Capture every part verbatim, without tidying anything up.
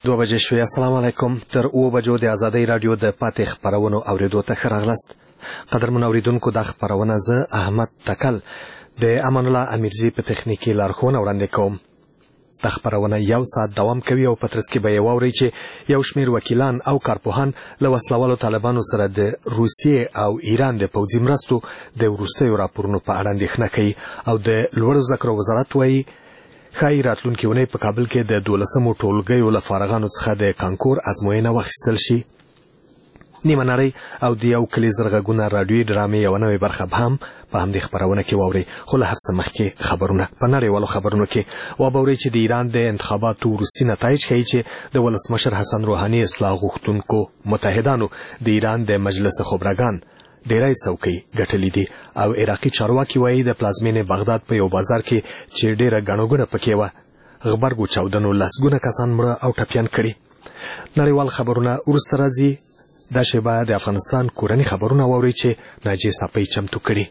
دوه بجې شوې. السلام علیکم. تر اوه بجو د ازادۍ راډیو د پاتې خبرونو اوریدو ته ښه راغلاست. قدرمن اوریدونکو، دا خبرونه زه احمد تکل د امان الله امیرزي په تخنیکي لارښوونه وړاندې کوم. دا خبرونه یو ساعت دوام کوي او په ترڅ کې به یې واورئ چې یو شمېر وکیلان او کارپوهان له وسلوالو طالبانو سره د روسیې او ایران د پوځي مرستو د وروستیو راپورونو په اړه اندېښنه کوي او د لوړو زده کړو وزارت وایي ښایي راتلونکې اونۍ په کابل کې د دولسمو ټولګیو له فارغانو څخه د کانکور ازموینه واخیستل شي. نیمه نړۍ او د یو کلي زرغږونه راډیویي ډرامې یوه نوې برخه به هم په همدې خبرونه کې واورئ. خو له هر څه مخکې خبرونه په نړیوالو خبرونو کې وباورئ چې د ایران د انتخاباتو وروستي نتایج ښیي چې د ولسمشر حسن روحاني اصلاح غوښتونکو متحدانو د ایران د مجلس خبرګان ډیری څوکۍ ګټلې دي او عراقي چارواکي وایي د پلازمینې بغداد په یو بازار کې چې ډیره ګڼه ګوڼه پکې وه، غبرګو چاودنو لسګونه کسان مړه او ټپیان کړي. نړیوال خبرونه وروسته راځي. دا شیبه د افغانستان کورني خبرونه واورئ چې ناجیه صافۍ چمتو کړي.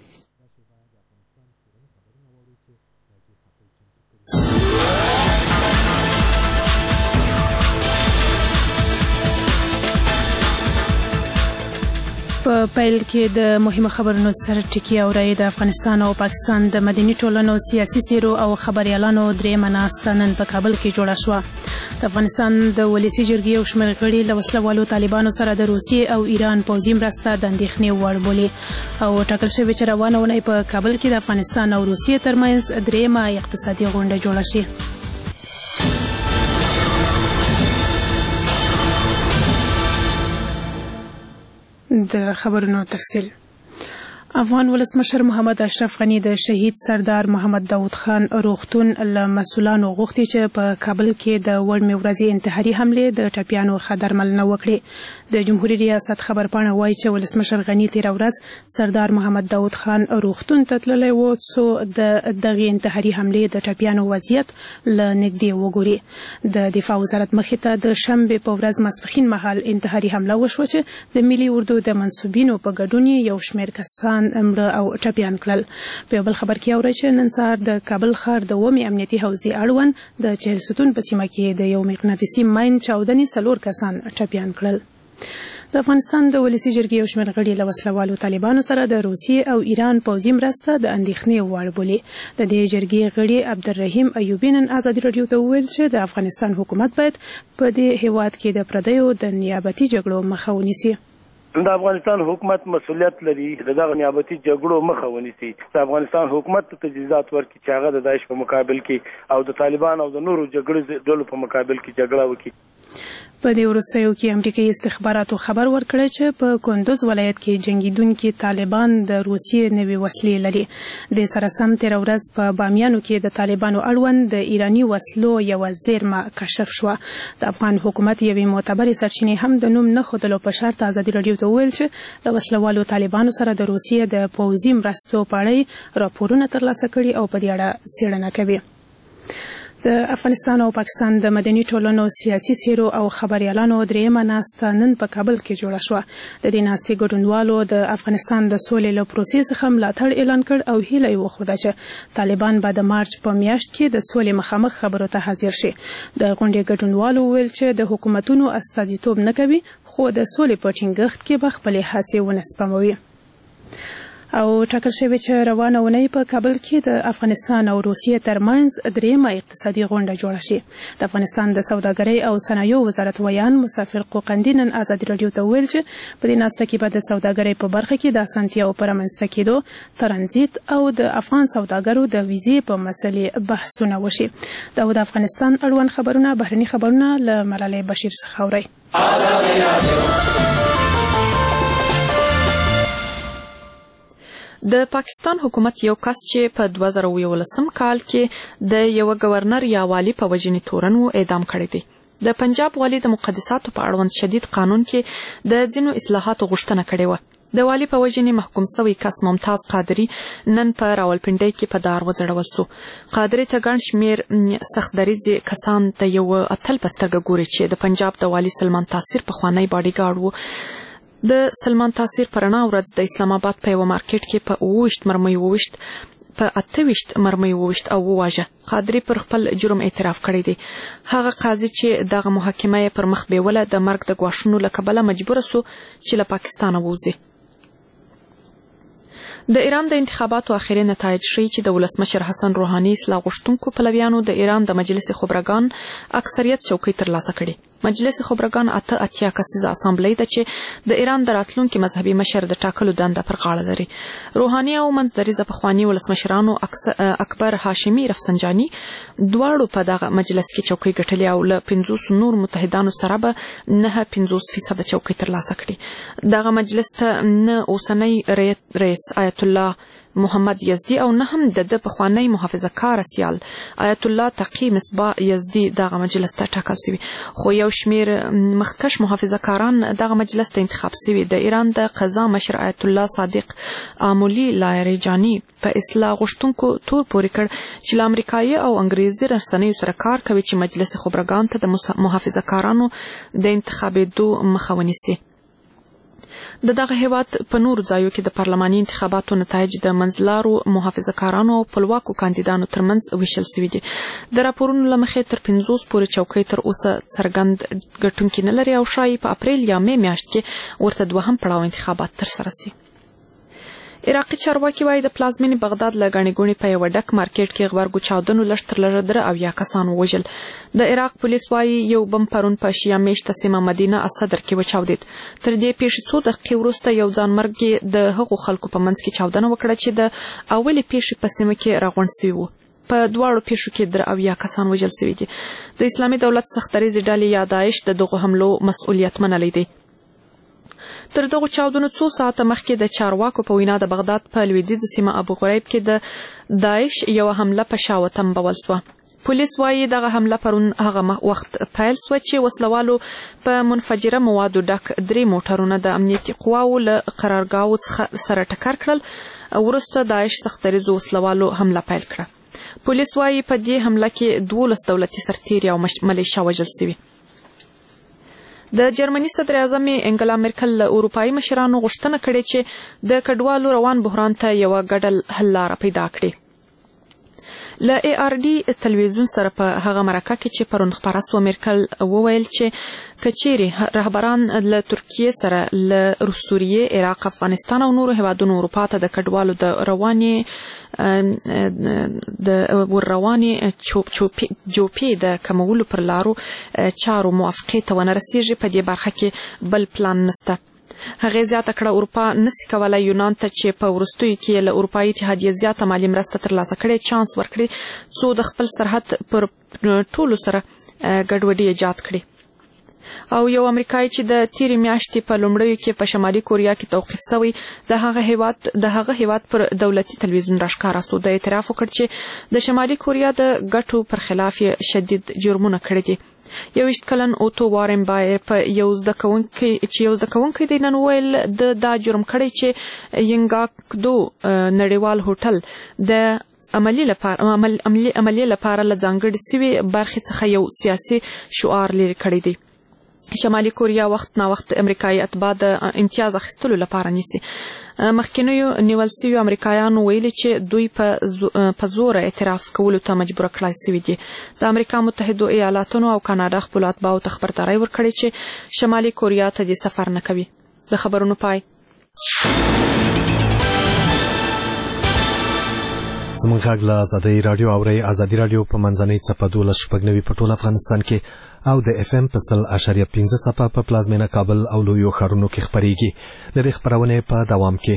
په پیل کې د مهمه خبرونو سره ټکی اورئ. د افغانستان او پاکستان د مدني ټولنو سیاسي څیرو او خبریالانو درېیمه ناسته نن په کابل کې جوړه شوه. د افغانستان د ولسي جرګې یو شمېر غړي له وسلوالو طالبانو سره د روسیې او ایران پوځي مرسته د اندېښنې وړ بولي او ټاکل شوې چې روانه اونۍ په کابل کې د افغانستان او روسیې ترمنځ درېیمه اقتصادي غونډه جوړه شي. د خبرونو تفصیل. افغان ولسمشر محمد اشرف غني د شهید سردار محمد داود خان روغتون له مسؤلانو غوښتي چې په کابل کې د وړمې ورځې انتحاري حملې د ټپیانو ښه درملنه وکړي. د جمهوریت ریاست خبرپاڼه وایي چې ولسمشر غني تېره ورځ سردار محمد داود خان روغتون ته تللی و څو د دغې انتحاري حملې د ټپیانو وضعیت له نږدې وګوري. د دفاع وزارت مخې ته د شنبې په ورځ ماسپښین مهال انتحاري حمله وشوه چې د ملي اردو د منصوبینو په ګډون یو شمېر کسان مړه او ټپیان کړل. په یو بل خبر کې اورئ چې نن سهار د کابل ښار د اوومې امنیتي حوزې اړوند د چهل ستون په سیمه کې د یو مقناطیسي ماین چاودنې څلور کسان ټپیان کړل. د افغانستان د ولسي جرګې یو شمېر غړي له وسلوالو طالبانو سره د روسیې او ایران پوځي مرسته د اندېښنې وړ بولي. د دې جرګې غړي عبدالرحیم ایوبي نن ازادي راډیو ته وویل چې د افغانستان حکومت باید په دې هیواد کې د پردیو د نیابتي جګړو مخه ونیسي. د افغانستان حکومت مسؤلیت لري د دغه نیابتي جګړو مخه ونیسي. د افغانستان حکومت ته تجهیزات ورکړي چې هغه د داعش په مقابل کې او د طالبان او د نورو جګړو ډلو په مقابل کې جګړه وکړي. په دې وروستیو کې امریکایي استخباراتو خبر ورکړی چې په کندوز ولایت کې جنګیدونکي طالبان د روسیې نوې وسلې لري. د سره سم تېره ورځ په بامیانو کې د طالبانو اړوند د ایراني وسلو یوه زیرمه کشف شوه. د افغان حکومت یوې معتبرې سرچینې هم د نوم نه ښودلو په شرط ازادي راډیو ته وویل چې له وسلوالو طالبانو سره د روسیې د پوځي مرستو په اړه راپورونه ترلاسه کړي او په دې اړه څېړنه کوي. د افغانستان او پاکستان د مدني ټولنو سیاسي څیرو او خبریالانو درېیمه ناسته نن په کابل کې جوړه شوه. د دې ناستې ګډونوالو د افغانستان د سولې له پروسې څخه ملاتړ اعلان کړ او هیله یې وښوده چې طالبان به د مارچ په میاشت کې د سولې مخامخ خبرو ته حاضر شي. د غونډې ګډونوالو وویل چې د حکومتونو استازیتوب نه کوي خو د سولې په ټینګښت کې به خپلې هڅې ونه سپموي. او ټاکل شوی چې روانه اونۍ په کابل کې د افغانستان او روسیې ترمنځ درېیمه اقتصادي غونډه جوړه شي. د افغانستان د سوداګرۍ او صنایعو وزارت ویان مسافر قوقندي نن ازادي راډیو ته وویل چې په دې ناسته کې به د سوداګرۍ په برخه کې د اسانتیاوو په رامنځته کېدو، ترانزیت او د افغان سوداګرو د ویزې په مسلې بحثونه وشي. دا د افغانستان اړوند خبرونه بهرني خبرونه له ملالۍ بشیر څخه اورئ. د پاکستان حکومت یو کس چې په دوه زره یولسم کال کې د یو گورنر یا والی په وژنې تورن و اعدام کړی دی. د پنجاب والی د مقدساتو په اړوند شدید قانون کې د ځینو اصلاحاتو غوښتنه کړې وه. د والی په وژنې محکوم شوی کس ممتاز قادری نن په راولپنډۍ کې په دار وځړول سو. قادری ته ګڼ شمېر سخت دریځې کسان د یو اتل په سترګه ګوري چې د پنجاب د والی سلمان تاثیر پخوانی باډیګارډ و. د سلمان تاثیر پر رڼا ورځ د اسلام آباد په یو مارکیټ کې په اووه ویشت مرمۍ وویشت په اته ویشت مرمۍ وویشت او وواژه. قادری پر خپل جرم اعتراف کړی دی. هغه قاضي چې دغه محاکمه یې پر مخ بیوله د مرګ د ګواښونو له کبله مجبوره سو چې له پاکستانه ووځي. د ایران د انتخاباتو اخري نتایج ښیي چې د ولسمشر حسن روحاني اصلاح غوښتونکو پلویانو د ایران د مجلس خبرګان اکثریت چوکۍ ترلاسه کړي. مجلس خبرګان اته اتیا کسیزه اسامبلۍ ده چې د ایران د راتلونکي مذهبي مشر د ټاکلو دنده پر غاړه لري. روحاني او منځدریځه پخواني ولسمشرانو اکبر هاشمي رفسنجاني دواړو په دغه مجلس کې چوکۍ ګټلې او له پنځوس نور متحدانو سره به نه پنځوس فیصده چوکۍ ترلاسه کړي. دغه مجلس ته نه اوسنی رئیس آیت الله محمد یزدی او نه هم د د پخوانی محافظه کار سیال آیت الله تقی مصباح یزدی دغه مجلس ته ټاکل شوی، خو یو شمیر مخکش محافظه کاران دغه مجلس ته انتخاب شوی. د ایران د قضا مشر آیت الله صادق آمولی لاریجانی په اصلاح غوښتونکو تور پورې کړ چې له امریکایي او انګریزي رسنیو سره کار کوي چې مجلس خبرګان ته د محافظه کارانو د انتخابېدو مخه ونیسي. د دغه هیواد په نورو ځایو کې د پارلماني انتخاباتو نتایج د منځلارو محافظه کارانو او خپلواکو کاندیدانو ترمنځ ویشل شوي دي. د راپورونو له مخې تر پنځوس پورې چوکۍ تر اوسه څرګند ګټونکي نه لري او ښایي په اپریل یا مې میاشت کې ورته دوهم پړاو انتخابات ترسره شي. عراقي چارواکي وایي د پلازمینې بغداد له ګڼې ګوڼې په یوه ډک مارکیټ کې غبرګو چاودنو لږ تر لږه دره اویا کسان ووژل. د عراق پولیس وایي یو بم پرون په شیعه میشته سیمه مدینه الصدر کې وچاودېد. تر دې پیښې څو دقیقې وروسته یو ځانمرګي د هغو خلکو په منځ کې چاودنه وکړه چې د اولې پیښې په سیمه کې راغونډ شوي وو. په دواړو پیښو کې در اویا کسان وژل شوي دي. د اسلامي دولت سختدریځې ډلې یا داعش د دغو حملو مسؤلیت منلی دی. تر دغو چاودنو څو ساعته مخکې د چارواکو په وینا د بغداد په لویدیځه سیمه ابو غریب کې د داعش یوه حمله په شا وتمبول سوه. پولیس وایي دغه حمله پرون هغه وخت پیل سوه چې وسلوالو په منفجره موادو ډک درې موټرونه د امنیتي قواو له قرارګاهو څخه سره ټکر کړل. وروسته داعش سختدریځو وسلوالو حمله پیل کړه. پولیس وایي په دې حمله کې دولس دولتي سرتیري او ملیشه وژل شوي. د جرمني صدر اعظم انګلا مرکل له اروپایي مشرانو غوښتنه کړې چې د کډوالو روان بحران ته یوه ګډه حل لاره پیدا کړي. له ای آر ډي تلویزیون سره په هغه مرکه کې چې پرون خپاره سوه مرکل وویل چې که چیرې رهبران له ترکیې سره له سوریې، عراق، افغانستان او نورو هیوادونو اروپا ته د کډوالو د روانې د ورروانې جوپې د کمولو پر لارو چارو موافقې ته ونه رسیږي، په دې برخه کې بل پلان نسته. هغې زیاته کړه اروپا نسي کولی یونان ته چې په وروستیو کې له اروپایي اتحادیې زیاته مالي مرسته ترلاسه کړې چانس ورکړي څو د خپل سرحد پر ټولو سره ګډوډي ایجاد کړي. او یو امریکایي چې د تیرې میاشتې په لومړیو کې په شمالي کوریا کې توقیف شوی د هغه هیواد د هغه هیواد پر دولتي تلویزیون راښکاره سو. د اعتراف وکړ چې د شمالي کوریا د ګټو پر خلاف یې شدید جرمونه کړي دي. یوویشت کلن اوتو وارن بایر په یو زده کوونکی چې یو زده کوونکی دی نن وویل د دا جرم کړی چې ینګاکدو نړیوال هوټل د عملی لپاره عملی لپاره له ځانګړې سوي برخې څخه یو سیاسي شعار لرې کړی دی. شمالي کوریا وخت نا وخت امریکایي اتباع د امتیاز اخیستلو لپاره نیسي. مخکینیو نیول سوي امریکایانو ویلي چې دوی په زوره اعتراف کولو ته مجبوره کړای سوي دي. د امریکا متحدو ایالاتونو او کاناډا خپلو اتباعو ته خبرداری ورکړې چې شمالي کوریا ته دې سفر نه کوي. د خبرونو پای. زموږ غږ له ازادۍ راډیو اورئ. ازادي راډیو په منځنۍ څپه دولس شپږ نوي په ټول افغانستان کې او د اف ام په سل اشاریه پنځه څپه په پلازمینه کابل او لویو ښارونو کې خپریږي. د دې خپرونې په دوام کې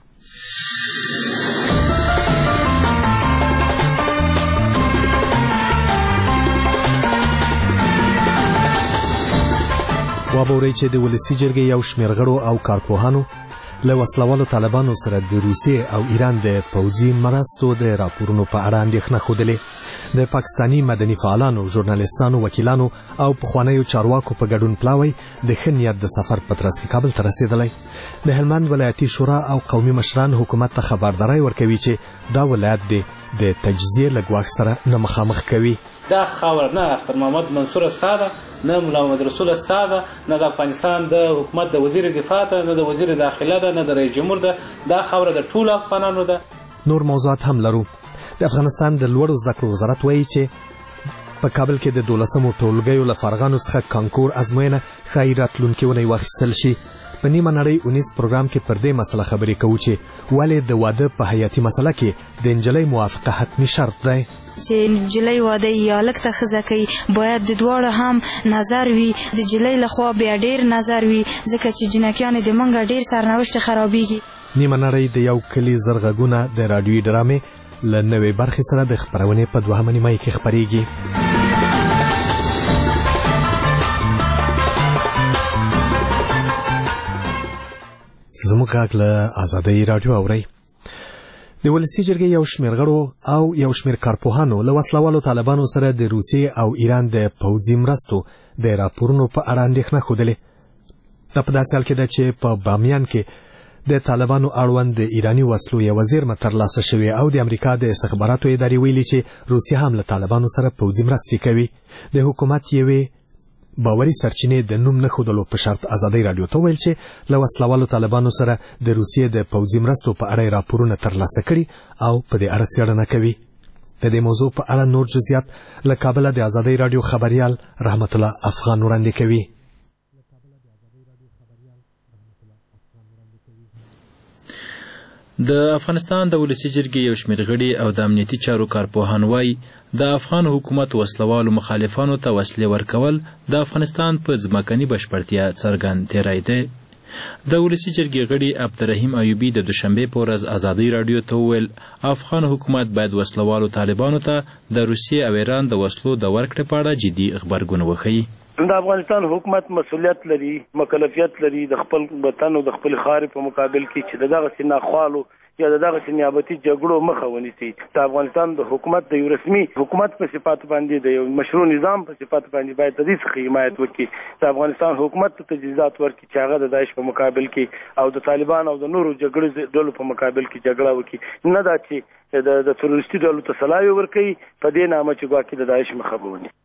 وابورئ چې د ولسي جرګې یو شمېر غړو او کارپوهانو له وسلوالو طالبانو سره د روسیې او ایران د پوځي مرستو د راپورونو په اړه اندېښنه ښودلې. د پاکستاني مدني فعالانو، ژورنالیستانو، وکیلانو او پخوانیو چارواکو په ګډون پلاوی د ښه نیت د سفر په ترڅ کې کابل ته رسېدلی. د هلمند ولایتي شورا او قومي مشران حکومت ته خبرداری ورکوي چې دا ولایت د تجزیې له ګواښ سره نه مخامخ کوي. دا خاور نه اختر محمد منصور استاده، نه مولا محمد رسول استاده، نه د افغانستان د حکومت د وزیر دفاع ده، نه د وزیر داخله ده، نه د رئیس جمهور ده. دا خاور د ټولو افغانانو ده. نور موضوعات هم لرو. د افغانستان د لوړو زده کړو وزارت وایي چې په کابل کې د دولسمو ټولګیو له فارغانو څخه کانکور ازموینه ښایي راتلونکې اونۍ واخیستل شي. په نیمه نړۍ اونیز پروګرام کې پر دې مسله خبرې کوو چې ولې د واده په حیاتي مسله کې د نجلۍ موافقه حتمي شرط دی. چې نجلۍ واده یا لک ته ښځه کوي باید د دواړو هم نظر وي. د نجلۍ لخوا بیا ډېر نظر وي ځکه چې جنکیانې د موږ ډېر سرنوشت خرابېږي. نیمه نړۍ د یو کلي زر غږونه د راډیوي ډرامې له نوې برخې سره د خپرونې په دوهمه نیمایي کې خپرېږي. زموږ غږ له آزادۍ راډیو اورئ. د ولسي جرګې یو شمېر غړو او یو شمېر کارپوهانو له وسلوالو طالبانو سره د روسیې او ایران د پوځي مرستو د راپورونو په اړه اندېښنه ښودلې. دا په داسې حال کې ده چې په بامیان کې د طالبانو اړوند د ایراني وسلو یوه زیرمه ترلاسه شوې او د امریکا د استخباراتو ادارې ویلي چې روسیه هم له طالبانو سره پوځي مرستې کوي. د حکومت یوې باوري سرچینې د نوم نه ښودلو په شرط ازادۍ راډیو ته ویل چې له وسلوالو طالبانو سره د روسیې د پوځي مرستو په اړه راپورونه ترلاسه کړي او په دې اړه څېړنه کوي. د دې موضوع په اړه نور جزئیات له کابله د ازادۍ راډیو خبریال رحمت الله افغان وړاندې کوي. د افغانستان د ولسي جرګې یو شمېر غړي او د امنیتي چارو کارپوهان وایي د افغان حکومت وسلوالو مخالفانو ته وسلې ورکول د افغانستان په ځمکني بشپړتیا څرګند تېری دی. د ولسي جرګې غړي عبدالرحیم ایوبي د دوشنبې په ورځ ازادۍ راډیو ته وویل افغان حکومت باید وسلوالو طالبانو ته د روسیې او ایران د وسلو د ورکړې په اړه جدي غبرګون وښیي. د افغانستان حکومت مسؤلیت لري، مکلفیت لري د خپل وطن او د خپل خارې په مقابل کې چې دغه ناخوالو یا دغه نیابتي جګړو مخه ونیسي. د افغانستان د حکومت د یو رسمي حکومت په صفات باندې د یو مشروع نظام په صفات باندې باید د دې څخه حمایت وکړي. د افغانستان حکومت ته تجهیزات ورکړي چې هغه د داعش په مقابل کې او د طالبان او د نورو جګړو ډلو په مقابل کې جګړه وکړي، نه دا چې د تروریستي ډلو ته سلاوي ورکړي په دې نامه چې ګواکې د داعش مخه ونیسي.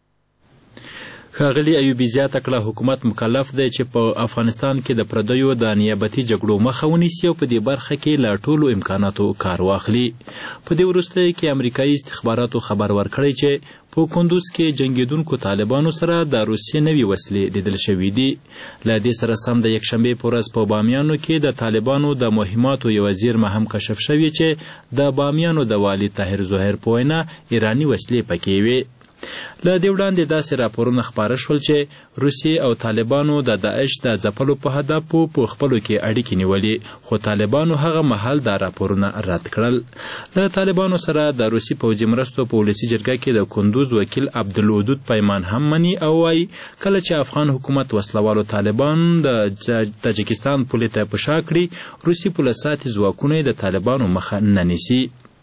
ښاغلي ایوبي زیاته کړه حکومت مکلف دی چې په افغانستان کې د پردیو د نیابتي جګړو مخه ونیسي او په دې برخه کې له ټولو امکاناتو کار واخلي. په دې وروستیو کې امریکایي استخباراتو خبر ورکړی چې په کندوز کې جنګېدونکو طالبانو سره د روسیې نوي وسلې لیدل شوي دي. له دې سره سم د یکشنبې په ورځ په بامیانو کې د طالبانو د مهماتو یوه زیرمه هم کشف شوې چې د بامیانو د والي طاهر ظاهر په وینا ایراني وسلې پکې وې. له دې وړاندې داسې راپورونه خپاره شول چې روسیې او طالبانو د داعش د ځپلو په هدف په خپلو کې اړیکې نیولې، خو طالبانو هغه مهال دا راپورونه رد کړل. له طالبانو سره د روسي پوځي مرستو په ولسي جرګه کې د کندوز وکیل عبدالودود پیمان هم مني او وایي کله چې افغان حکومت وسلوالو طالبان د تاجکستان پولې ته په شا کړي، روسي پولساتي ځواکونه د طالبانو مخه نه نیسي.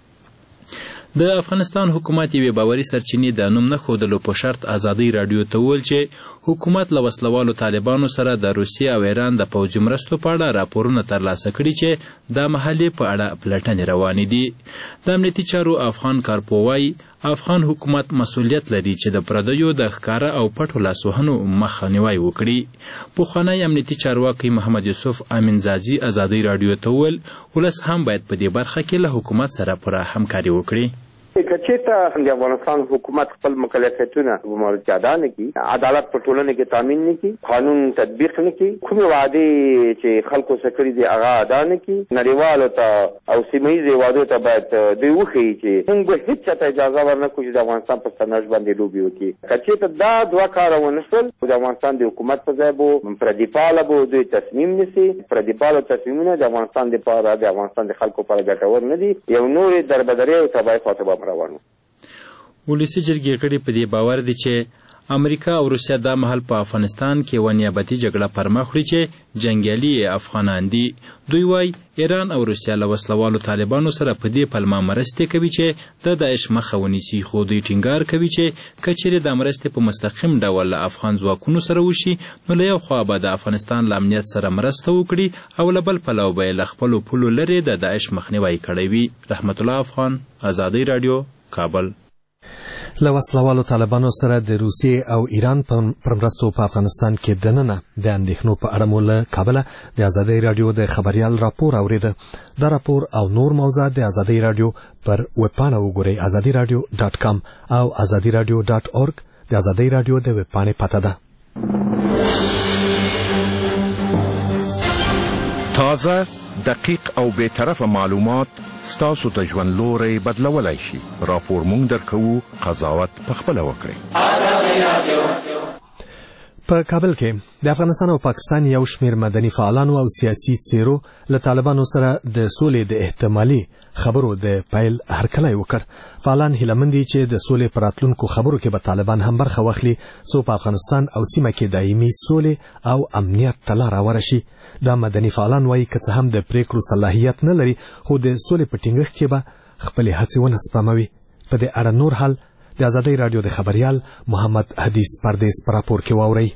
د افغانستان حکومت یوې باوري سرچینې د نوم نه ښودلو په شرط ازادۍ راډیو ته وویل چې حکومت له وسلوالو طالبانو سره د روسیې او ایران د پوځي مرستو په اړه راپورونه ترلاسه کړي چې د محلې په اړه پلټنې روانې دي. د امنیتي چارو افغان کارپو وایي افغان حکومت مسؤلیت لري چې د پردیو د ښکاره او پټو لاسوهنو مخنیوی وکړي. پخوانی امنیتي چارواکی محمد یوسف امینزاجي ازادۍ راډیو ته وویل ولس هم باید په دې برخه کې له حکومت سره پوره همکاري وکړي. که چېرته د افغانستان حکومت خپل مکلفیتونه په مورد ادا نه کړي، عدالت په ټولنه کې تامین نه کړي، قانون تطبیق نه کړي، کومې وعدې چې خلکو څه کړي دي هغه ادا نه کړي، نړیوالو ته او سیمه ییزې وعدو ته باید دوی وښیي چې موږ به هېڅ چاته اجازه ورنه کړو چې د افغانستان په سرنوشت باندې لوبې وکړي. که چېرته دا دوه کاره ونه شول، د افغانستان د حکومت په ځای به پردیپاله به دوی تصمیم نیسي. پردیپاله تصمیمونه د افغانستان دپاره د افغانستان د خلکو لپاره ګټور نه دي، یو نورې دربدرۍ او تباهۍ خواته به روانو. ولسي جرګې غړي په دې باور دي چې امریکا او روسیه دا مهال په افغانستان کې یوه نیابتي جګړه پرمخ وړي چې جنګیالي افغانان دي. دوی وایي ایران او روسیه له وسلوالو طالبانو سره په دې پلمه مرستې کوي چې د داعش مخه ونیسي، خو دوی ټینګار کوي چې که چیرې دا مرستې په مستقیم ډول له افغان ځواکونو سره وشي نو له یو خوا به د افغانستان له امنیت سره مرسته وکړي او له بل پلوه به یې له خپلو پولو لرې د داعش مخنیوی کړی وي. رحمت الله افغان، ازادۍ راډیو، کابل. له وسلوالو طالبانو سره د روسیې او ایران پر مرستو په افغانستان کې دننه د اندېښنو په اړه مو له کابله د ازادۍ راډیو د خبریال راپور اورېده. دا راپور او نور موضوعات د ازادۍ راډیو پر ویبپاڼه وګورئ ازادي راډیو ډاټ کام او ازادي راډیو ډاټ اورګ. د ازادۍ راډیو د ویبپاڼې پته ده. تازه، دقیق او بی‌طرفه معلومات ستاسو د ژوند لوري بدلولای شي. راپور مونږ درکوو، قضاوت پخپله وکړئ. په کابل کې د افغانستان او پاکستان یو شمېر مدني فعالانو او سیاسي څیرو له طالبانو سره د سولې د احتمالي خبرو د پیل هرکلی وکړ. فعالان هیلهمند دي چې د سولې پر راتلونکو خبرو کې به طالبان هم برخه واخلي څو په افغانستان او سیمه کې دایمي سولې او امنیت ته لاره ورشي. دا مدني فعالان وایي که څه هم د پریکړو صلاحیت نه لري خو د سولې په ټینګښت کې به خپلې هڅې ونه سپموي. په دې اړه نور حال د ازادۍ راډیو د خبریال محمد حدیث پردیس پر راپور کې واورئ.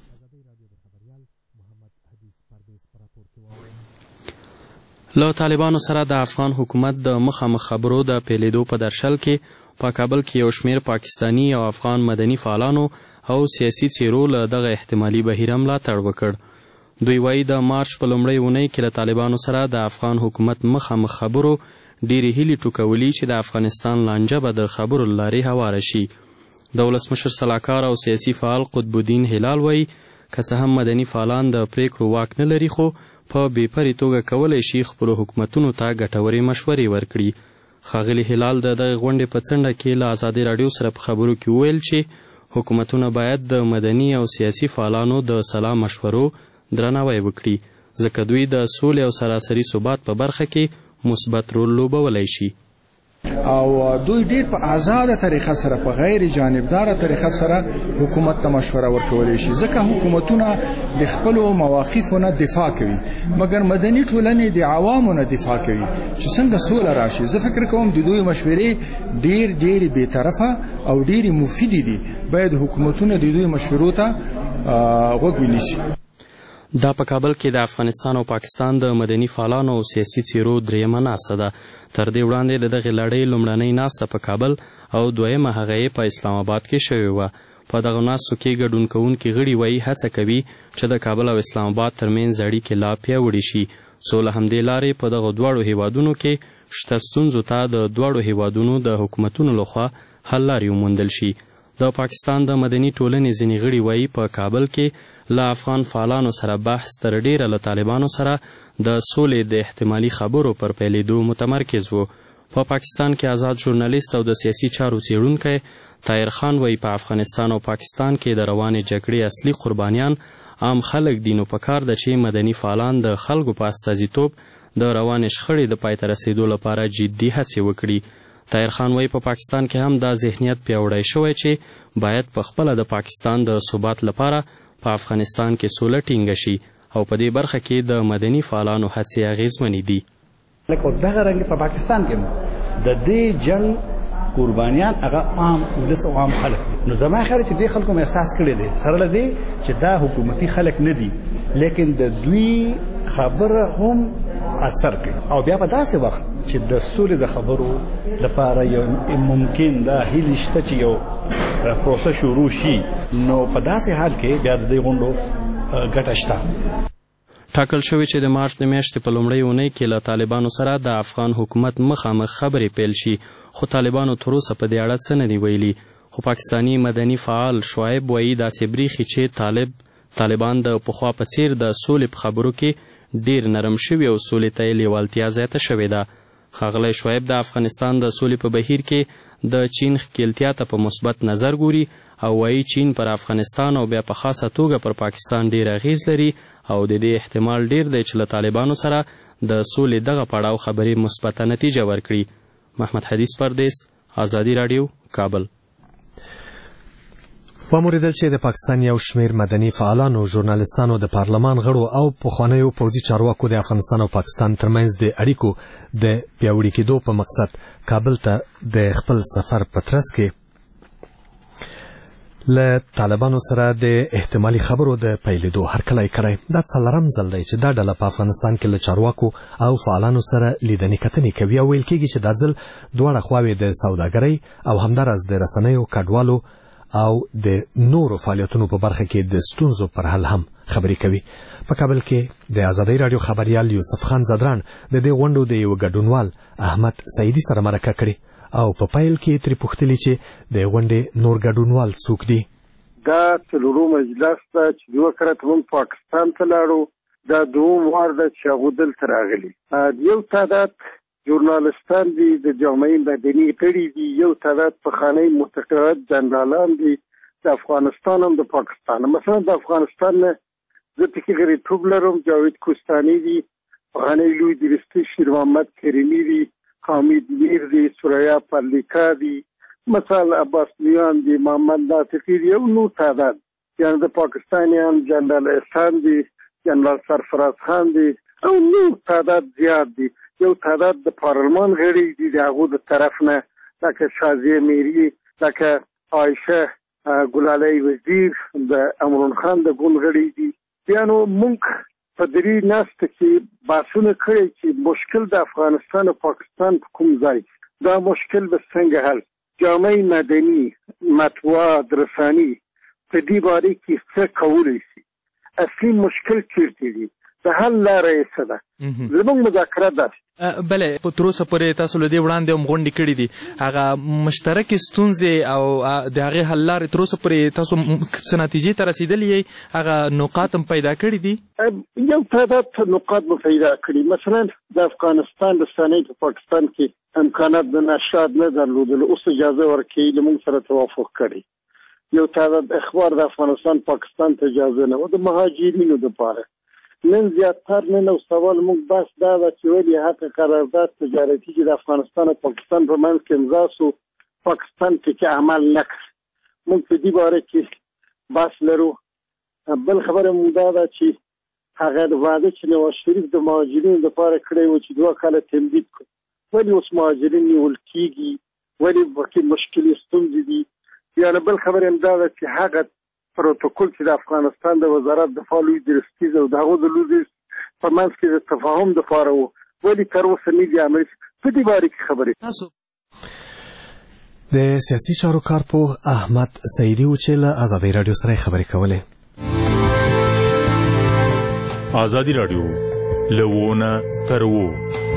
له طالبانو سره د افغان حکومت د مخامخ خبرو د پیلېدو په درشل کې په کابل کې یو شمېر پاکستانی او افغان مدني فعالانو او سیاسي څیرو له دغه احتمالي بهیر ملاتړ وکړ. دوی وایي د مارچ په لومړۍ اونۍ کې له طالبانو سره د افغان حکومت مخامخ خبرو ډېرې هیلې ټوکولي چې د افغانستان لانجه به د خبرو له لارې هواره شي. د ولسمشر سلاکار او سیاسي فعال قطب الدین هلال وایي که څه هم مدني فعالان د پریکړو واک نه لري خو په بېپرې توګه کولی شي خپلو حکومتونو ته ګټورې مشورې ورکړي. ښاغلي هلال د دغې غونډې په څنډه کې له ازادۍ راډیو سره په خبرو کې وویل چې حکومتونه باید د مدني او سیاسي فعالانو د سلا مشورو درناوی وکړي ځکه دوی د سولې او سراسري ثبات په برخه کې مثبت رول لوبولی شي. او دوی ډیر په آزاده طریقه سره په غیر جانبدار طریقه سره حکومت ته مشوره ورکولی شي ځکه حکومتونه د خپل مواقفو نه دفاع کوي مګر مدني ټولنې د عوامو نه دفاع کوي چې څنګه سوله راشي. زه فکر کوم د دوی مشورې ډیر ډیر بې طرفه او ډیر مفیدې دي. باید حکومتونه د دوی مشورو ته غوږ ونیسي. دا په کابل کې د افغانستان او پاکستان د مدني فعالانو او سیاسي څیرو دریمه ناسته ده. تر دې وړاندې د دغې لړۍ لومړنۍ ناسته په کابل او دویمه هغه یې په اسلام آباد کې شوې وه. په دغو ناستو کې ګډون کوونکي غړي وایي هڅه کوي چې د کابل او اسلام آباد ترمنځ اړیکې لا پیاوړې شي څو له همدې لارې په دغو دواړو هیوادونو کې شته ستونزو ته د دواړو هیوادونو د حکومتونو لخوا حل لارې وموندل شي. د پاکستان د مدني ټولنې ځینې غړي وایي په کابل کې له افغان فعالانو سره بحث تر ډیره له طالبانو سره د سولې د احتمالي خبرو پر پیلېدو متمرکز و. په پاکستان کې آزاد ژورنالیست او د سیاسي چارو څیړونکی طاهر خان وایي په افغانستان او پاکستان کې د روانې جګړې اصلي قربانیان عام خلک دي نو پکار ده چې مدني فعالان د خلکو په استازیتوب د روانې شخړې د پای ته رسېدو لپاره جدي هڅې وکړي. طاهر خان وایي په پاکستان کې هم دا ذهنیت پیاوړی شوی چې باید په خپله د پاکستان د ثبات لپاره په افغانستان کې سوله ټینګه شي او په دې برخه کې د مدني فعالانو هڅې اغیزمنې دي. لکه دغه رنګ په پاکستان کې د دې جنگ قربانیان هغه عام ولس او عام خلک نو زما خیال چې دې خلکو احساس کړی دی سره له دې چې دا حکومتي خلک نه دي لیکن د دوی خبره هم اثر کوي او بیا په داسې وخت چې د سولې د خبرو لپاره یو ممکن دا هیله شته چې یو پروسه شروع شي نو په داسې حال کې بیا د دې غونډو ګټه شته. ټاکل شوی چې د مارچ د میاشتې په لومړۍ اونۍ کې له طالبانو سره د افغان حکومت مخامخ خبرې پیل شي خو طالبانو تر اوسه په دې اړه څه نه دي ویلي. خو پاکستانی مدني فعال شعیب وایي داسې بریښي چې طالب طالبان د پخوا په څیر د سولې په خبرو کې ډیر نرم شوي او سولې ته یې لیوالتیا زیاته شوې ده. ښاغلی شعیب د افغانستان د سولې په بهیر کې د چین ښکیلتیا ته په مثبت نظر ګوري او وایي چین پر افغانستان او بیا په خاصه توګه پر پاکستان ډیر اغیز لري او د دې احتمال ډیر دی چې له طالبانو سره د سولې دغه پړاو خبرې مثبته نتیجه ورکړي. محمد حدیث پردیس، ازادي راډیو، کابل. وموریدل چې د پاکستان یو شمېر مدني فعالانو، ژورنالیستانو، د پارلمان غړو او پخوانیو پوځي چارواکو د افغانستان او پاکستان ترمنځ د اړیکو د پیاوړي کېدو په مقصد کابل ته د خپل سفر په ترڅ کې له طالبانو سره د احتمالي خبرو د پیلېدو هرکلی کړی. دا څلورم ځل دی چې دا ډله په افغانستان کې له چارواکو او فعالانو سره لیدنې کتنې کوي او ویل کېږي چې دا ځل دواړه خواوې د سوداګرۍ او همداراز د رسنیو کډوالو او د نورو فعالیتونو په برخه کې د ستونزو پر حل هم خبرې کوي. په کابل کې د ازادۍ راډیو خبریال یوسف خان زدران د دې غونډو د یو ګډونوال احمد سعیدي سره مرکه کړې او په پایل کې ترې پوښتلي چې د غونډې نور ګډونوال څوک دي. دا څلورم مجلس ته چې دوه کړه موږ پاکستان ته لاړو، دا دوم وار ده چې هغوی دلته راغلي. یو تعداد ژورنالستان دي، د جامعې مدني غړي دي، یو تعداد پخواني متقاعد جنرالان دي د افغانستان هم د پاکستان. مثلا د افغانستان نه زه پکې غړیتوب لرم، جاوید کوستاني دي، پخوانی لوی درستي شیر محمد کریمي دي، حامد میر دی، سوریا پرلیکا دی، مثال عباس میان دی، محمد ناطقی دی او نور تعداد. یعنی د پاکستانیان جنرال احسان دی، جنرال سرفراز خان دی او نور تعداد زیاد دی. یو تعداد د پارلمان غړي دي د هغو د طرف نه، لکه شازیه میری، لکه عایشه ګلالۍ وزیر، د امرون خان د ګوند غړي دي. یعنی موږ په درې ناسته کې بحثونه کړي چې مشکل د افغانستان او پاکستان په کوم ځای دا مشکل به څنګه حل. جامعه مدني، مطبوعات، رسنۍ په دې باره کې څه کولی شي، اصلي مشکل چیرته دی، د حل لاره یې څه ده. زموږ مذاکره ده. بله، په تر اوسه پورې تاسو له دې وړاندې هم غونډې کړې دي، هغه مشترکې ستونزې او د هغې حل لارې تر اوسه پورې تاسو څه نتیجې ته رسېدلي یئ، هغه نقاط هم پیدا کړي دي؟ یو تعداد نقاط مو پیدا کړي. مثلا د افغانستان رسنۍ په پاکستان کې امکانات د نشریات نه درلودل، اوس اجازه ورکوي، له موږ سره توافق کړي. یو تعداد اخبار د افغانستان پاکستان ته اجازه نه و، د مهاجرینو دپاره. نن زیاتر نن او سوال موږ بحث دا ده چې ولې حق قرارداد تجارتي چې د افغانستان او پاکستان په منځ کې امضا سو، پاکستان کې عمل نه کړ. موږ په دې باره کې بحث لرو. بل خبره موږ دا ده چې هغه د واده چې نواز شریف د مهاجرینو دپاره کړی و چې دوه کاله تمدید کړ، ولې اوس مهاجرین نیول کېږي، ولې پکې مشکلې ستونزې دي. یعنې بل خبره هم دا ده چې هغه پروتوکول چې د افغانستان د وزارت دفاع لوی درستیز او د هغو د لوی په منځ کې د تفاهم دپاره و، ولې تر اوسه نه دي عملي. په دې باره کې خبرې. د سیاسي چارو کارپوه احمد سعیدي و چې له ازادۍ راډیو سره خبرې کولې. ازادي راډیو له ونه تر وو.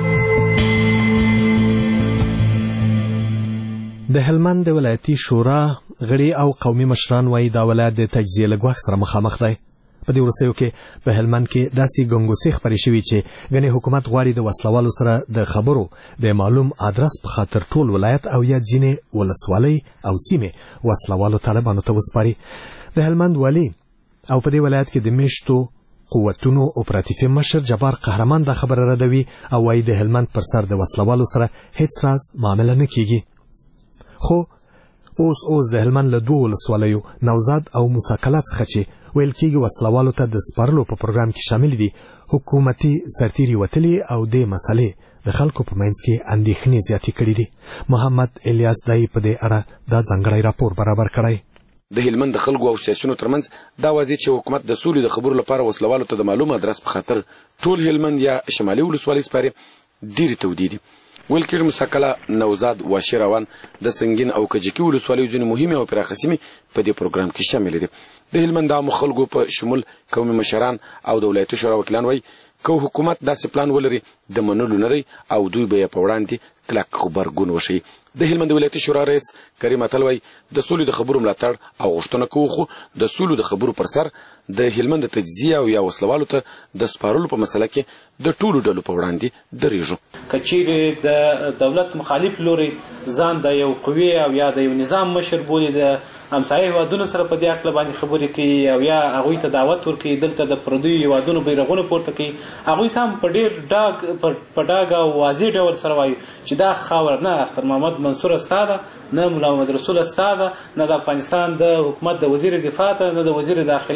د هلمند د ولایتي شورا غړي او قومي مشران وايي دا ولایت د تجزیه له ګواښ سره مخامخ دی. په دې وروستیو کې په هلمند کې داسې ګنګوسې خپرې شوي چې ګنې حکومت غواړي د وسلوالو سره د خبرو د معلوم ادرس په خاطر ټول ولایت او یا ځینې ولسوالۍ او سیمې وسلوالو طالبانو ته وسپاري. د هلمند والي او په دې ولایت کې د میشتو قوتونو اپراتیفي مشر جبار قهرمان دا خبره ردوي او وايي د هلمند پر سر د وسلوالو سره هیڅ راز معامله نه کیږي. خو اوس اوس د هلمند له دوه ولسوالیو نوزاد او موسی کلا څخه چې ویل کېږي وسلوالو ته د سپارلو په پروګرام کې شامل دي، حکومتي سرتیري وتلي او د مسلې د خلکو په منځ کې اندېښنې زیاتې کړي دي. محمد الیاس دای په دې اړه دا ځانګړی راپور برابر کړی. د هلمند د خلکو او سیاسيونو ترمنځ دا واضح چې حکومت د سولې د خبرو لپاره وسلوالو ته د معلوم ادرس په خاطر ټول هلمند یا شمالي ولسوالۍ سپاري ډېرې تودې دي. ویل کېږي مسکله نوزاد واشي روان د سنگین او کجکي ولسوالیو ځینې مهمې او پراخه سیمې په دې پروګرام کې شامل دي. د هلمند عامو خلکو په شمول قومي مشران او د ولایتي شورا وکیلان وایي که حکومت داسې پلان ولري د منلو نه دی او دوی به یې په وړاندې کلک غبرګون وښیي. د هلمند ولایتي شورا رئیس کریم اتل وایي د سولې د خبرو ملاتړ او غوښتنه کوو، خو د سولې د خبرو پر سر د هلمند د تجزیه او یا وسلوالو ته د سپارلو په مسله کې د ټولو ډلو په وړاندې درېږو. که چیرې د دولت مخالف لوري ځان د یو قوي او یا د یو نظام مشر بولي، د همسایه هیوادونو سره په دې هکله باندې خبرې کوي او یا هغوی ته دعوت ورکوي دلته د پردیو هیوادونو بیرغونه پورته کوي، هغوی ته هم په ډېر ډاګ په ډاګ او واضح ډول سره وایي چې دا خاوره نه اختر محمد منصور ستا ده، نه ملا محمد رسول ستا ده، نه د افغانستان د حکومت د وزیر دفاع ده، نه د وزیر داخله ده، نه د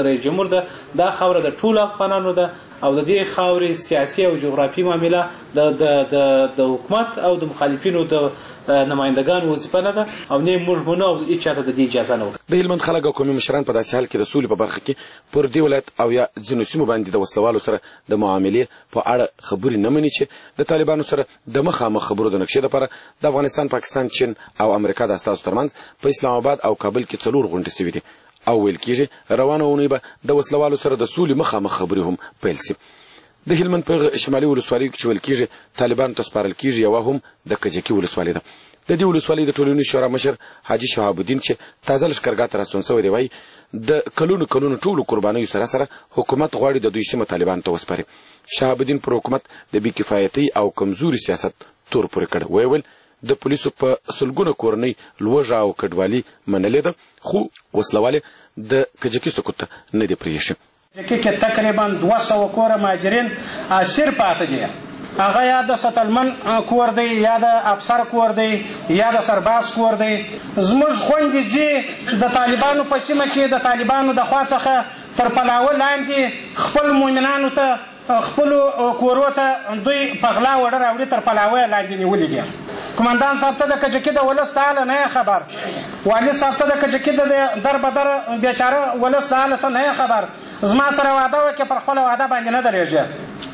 د رئیس جمهور ده دا خاوره د ټولو افغانانو ده او د دې خاورې سیاسي او جغرافي معامله د د د حکومت او د مخالفینو د نمایندګانو وظیفه نه ده او نه موږ مونږ او هیڅ چاته د دې اجازه نه ورکوي. د هلمند خلک او قومي مشران په داسې حال کې د سولې په برخه کې پر دې ولایت او یا ځینو سیمو باندې د وسلوالو سره د معاملې په اړه خبرې نه مني چې د طالبانو سره د مخامخ خبرو د نقشې لپاره د افغانستان، پاکستان، چین او امریکا د استازو ترمنځ په اسلام آباد او کابل کې څلور غونډې شوې دي او ویل کېږي روانه اونۍ به د وسلوالو سره د سولې مخامخ خبرې هم پیل شي. د هلمند په شمالي ولسوالیو کې چې ویل کېږي طالبانو ته سپارل کېږي یوه هم د کجکي ولسوالۍ ده. د دې ولسوالۍ د ټولنیز شورا مشر حاجي شهاب الدین چې تازه لښکرګاه ته راستون شوی دی وایي د کلونو کلونو ټولو قربانیو سره سره حکومت غواړي د دوی سیمه طالبانو ته وسپاري. شهاب الدین پر حکومت د بې کفایتۍ او کمزوري سیاست تور پورې کړ. ویې ویل د پولیسو په سلګونه کورنۍ لوږه او کډوالي منلې ده خو وسلوالې د کجکي سقوط ته نه دي پرېښي. کجکي کې تقریبا دوه سوه کوره مهاجرین اسیر پاتې دي. هغه یا د سټلمن کور دی یا د افسر کور دی یا د سرباز کور دی. زموږ خویندې ځي د طالبانو په سیمه کې د طالبانو د خوا څخه تر پلاوه لاندې خپل مؤمنانو ته خپلو کورو ته دوی په غلا وړه راوړي تر پلاوه لاندې نیولي دي. کماندان صاحب ته د کجکي د ولس د حاله نه خبر، والي صاحب ته د کجکي د در بدر بیچاره ولس د حاله ته نه خبر. زما سره وعده وکړه پر خپله وعده باندې نه درېږي.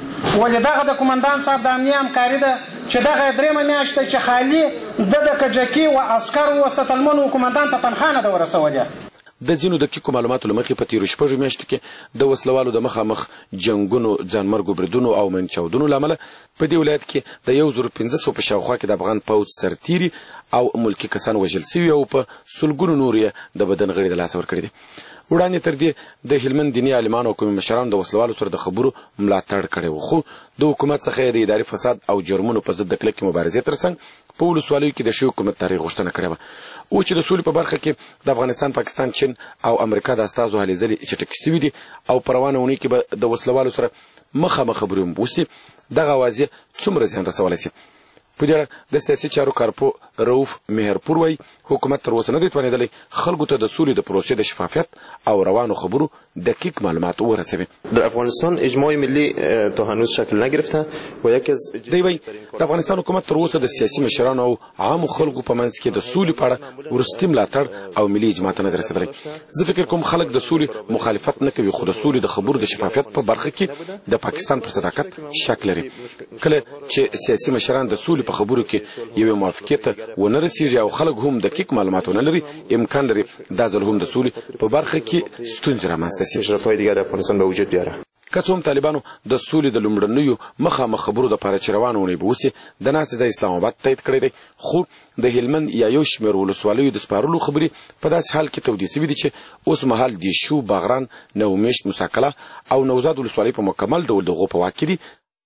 ولې دغه د کماندان صاحب د امنیه همکاري ده چې دغه درېیمه میاشت ده چې خالي د د کجکي و عسکرو و ستلمنو کماندان ته تنخوا نه ده ورسولې. د ځینو دقیقو معلوماتو له مخې په تېرو شپږو میاشتو کې د وسلوالو د مخامخ جنګونو، ځانمرګو بریدونو او منچاودنو له امله په دې ولایت کې د یو زر پنځه سوه په شاوخوا کې د افغان پوځ سرتیري او ملکي کسان وژل سوي او په سلګونو نور یې د بدن غړي د لاسه ورکړي دي. وړاندې تر دې د هلمند دیني عالمانو او قومي مشرانو د وسلوالو سره د خبرو ملاتړ کړی و خو د حکومت څخه یې د اداري فساد او جرمونو په ضد د کلکې مبارزې ترڅنګ په ولسوالیو کې د ښې حکومت تاریخ غوښتنه کړې وه. اوس چې د سولې په برخه کې د افغانستان، پاکستان، چین او امریکا د استازو هلې ځلې چټکې سوي دي او په روانه اونۍ کې به د وسلوالو سره مخامخ خبرې هم وشي. دغه اوازې څومره زیان رسولی شي؟ په دې اړه د سیاسي چارو کارپو رؤف مهرپور وایي حکومت تر اوسه نه دی توانېدلی خلکو ته د سولې د پروسې د شفافیت او روانو خبرو دقیق معلومات ورسوي. در افغانستان اجماع ملی تا هنوز شکل نگرفته و یکی از دی وایي د افغانستان حکومت تر اوسه د سیاسي مشرانو او عامو خلکو په منځ کې د سولې په اړه وروستي ملاتړ او ملي اجماع ته نه دی رسېدلی. زه فکر کوم خلک د سولې مخالفت نه کوي خو د سولې د خبرو د شفافیت په برخه کې د پاکستان پر صداقت شک لري. کله چې سیاسي مشران د سولې په خبرو کې یوې موافقې ته ونه رسېږي او خلک هم دقیق معلومات ونه لري امکان لري دا ځل هم د سولې په برخه کې ستونزې رامنځته شي. پیشرفت‌های دیگر افغانستان به وجود بیاره. که څه هم طالبانو د سولې د لومړنیو مخامخ خبرو دپاره چې روانه اونۍ به وسي د ناستې ځای اسلام آباد تایید کړی دی خو د هلمند یا یو شمېر ولسوالیو د سپارلو خبرې په داسې حال کې تودې سوي دي چې اوس مهال دیشو، باغران، نومیشت، موساکله او نوزاد ولسوالۍ په مکمل ډول د هغو په واک کې دي.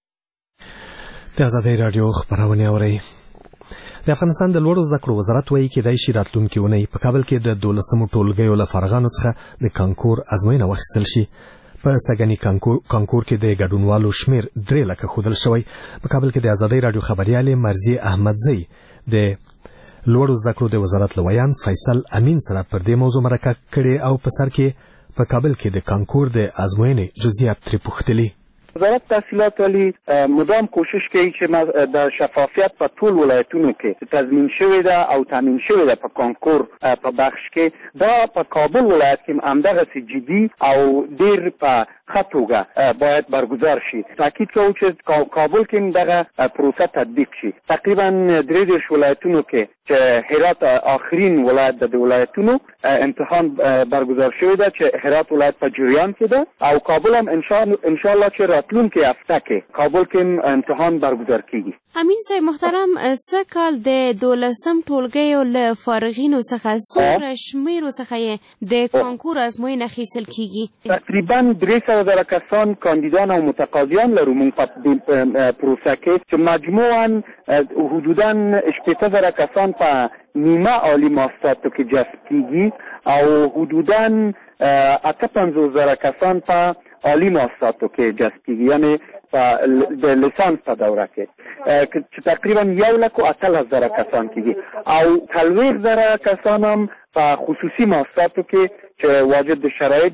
د ازادۍ راډیو خپرونې اورئ. د افغانستان د لوړو زده کړو وزارت وایي کېدای شي راتلونکې اونۍ په کابل کې د دولسمو ټولګیو له فارغانو څخه د کانکور ازموینه واخیستل شي. په سږني کانکور کې د ګډونوالو شمېر درې لکه ښودل شوی. په کابل کې د ازادۍ راډیو خبریالې مرضیې احمدزۍ د لوړو زده کړو د وزارت له ویان فیصل امین سره پر دې موضوع مرکه کړې او په سر کې په کابل کې د کانکور د ازموینې جزئیات ترې پوښتلي. وزارت تحصیلات عالی مدام کوشش کوي چې د شفافیت په ټول ولایتونو کې تضمین شوې ده او تامین شوې ده په کانکور په بخش کې. دا په کابل ولایت کې همدغسې جدي او ډېر په ښه توګه باید برگزار شي. تاکید کوو چې کابل کې دغه پروسه تطبیق شي. تقریبا درې دېرش ولایتونو کې چې هرات آخرین ولایت د ولایتونو امتحان برگزار شوی ده چې هرات ولایت په جریان کې ده او کابل هم انشاءالله چې راتلونکي هفته کې کابل کې امتحان برگزار کیږي. امین صاحب محترم، څه کال د دولسم ټولګیو له فارغینو څخه څومره شمیرو څخه د کانکور ازموینه اخیستل کیږي؟ تقریبا درې سوه زره کسان کاندیدان او متقاضیان لرو موږ په پروسه کې چې مجموعاً حدودا شپېته زره کسان په نیمه عالی ماستاتو کې جذب کیږي او حدودا اته پنځوس زره کسان په عالی ماستاتو کې جذب کیږي، یعنی د لیسانس په دوره کې چې تقریبا یو لک و اتلس زره کسان کیږي او څلوېښت زره کسان هم په خصوصي ماستاتو کې چې واجد د شرایط دي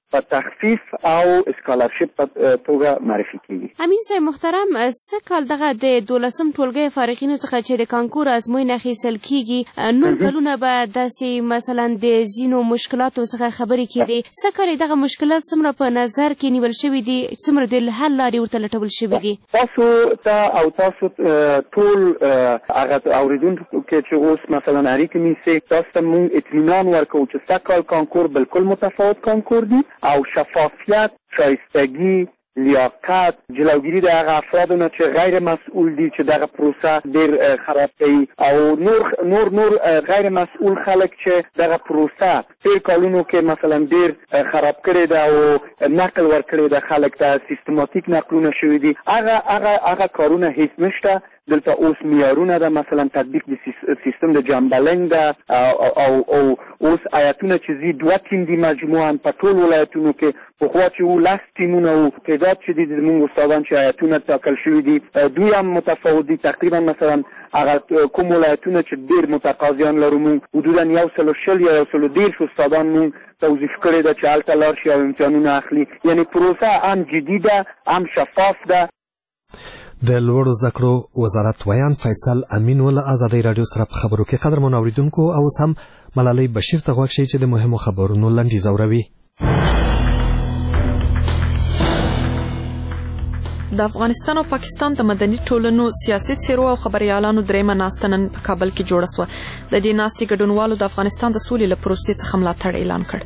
په تخفیف او اسکالرشپ په توګه معرفي کیږي. امین صاحب محترم، څه کال دغه د دولسم ټولګي فارغینو څخه چې د کانکور ازموینه اخیستل کیږي نور کلونه به داسې مثلا د ځینو مشکلاتو څخه خبرې کیدي، څه کاري دغه مشکلات څومره په نظر کې نیول شوي دي، څومره د حل لارې ورته لټول شوي دي؟ تاسو ته او تاسو ټول هغه اوریدونکو کې چې اوس مثلا اړیکې نیسي، تاسو ته موږ اطمینان ورکوو چې سږ کال کانکور بالکل متفاوت کانکور دی او شفافیت، شایستگی، لیاقت، جلوگیری د هغه افرادو نه چې غیر مسئول دي چې دغه پروسه ډېر خراب کوي او نور نور نور غیر مسئول خلک چې دغه پروسه تیر کالونو کې مثلا ډېر خراب کړې ده او نقل ورکړې ده خلک ته، سیستماتیک نقلونه شوي دي، هغه هغه هغه کارونه هیڅ نشته. دلته اوس معیارونه ده، مثلا تطبیق د سیستم د جامبلنګ ده او او اوس آیتونه چې زی دوه ټیم دي مجموعاً په ټول ولایتونو کې، پخوا چې و لس ټیمونه و، تعداد چې دي زموږ استادان چې آیتونه ټاکل شوي دي دوی هم متفاوت دي. تقریبا مثلا هغه کوم ولایتونه چې ډېر متقاضیان لرو موږ حدودا یو سلو شل یا یو سلو دېرش استادان موږ توظیف کړی ده چې هلته لاړ شي او امتحانونه اخلي. یعنې پروسه هم جدي ده، هم شفاف ده. د لوړو زده کړو وزارت ویان فیصل امین ول آزادۍ رادیو سره په خبرو کې قدرمن اوریدونکو او اوس هم ملالۍ بشیر ته غوږ شئ چې د مهمو خبرونو لنډیز اوروي. د افغانستان او پاکستان د مدني ټولنو سیاسي څیرو او خبريالانو درېمه ناسته نن په کابل کې جوړه سوه. د دې ناستې ګډونوالو د افغانستان د سولې له پروسې څخه ملاتړ اعلان کړ.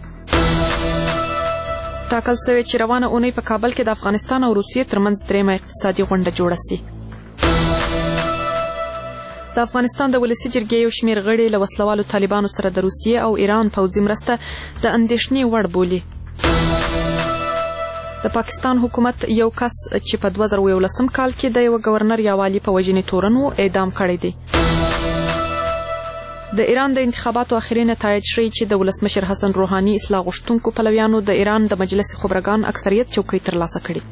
ټاکل شوی چې روانه اونۍ په کابل کې د افغانستان او روسیې ترمنځ درېمه اقتصادي غونډه جوړه سي. د افغانستان د ولسي جرګې یو شمېر غړي له وسلوالو طالبانو سره د روسیې او ایران پوځي مرسته د اندېښنې وړ بولي. د پاکستان حکومت یو کس چې په دوه زره یولسم کال کې د یو گورنر یا والي په وژنې تورن و اعدام کړی دی. د ایران د انتخاباتو اخري نتایج ښیي چې د ولسمشر حسن روحاني اصلاح غوښتونکو پلویانو د ایران د مجلس خبرګان اکثریت چوکۍ ترلاسه کړي.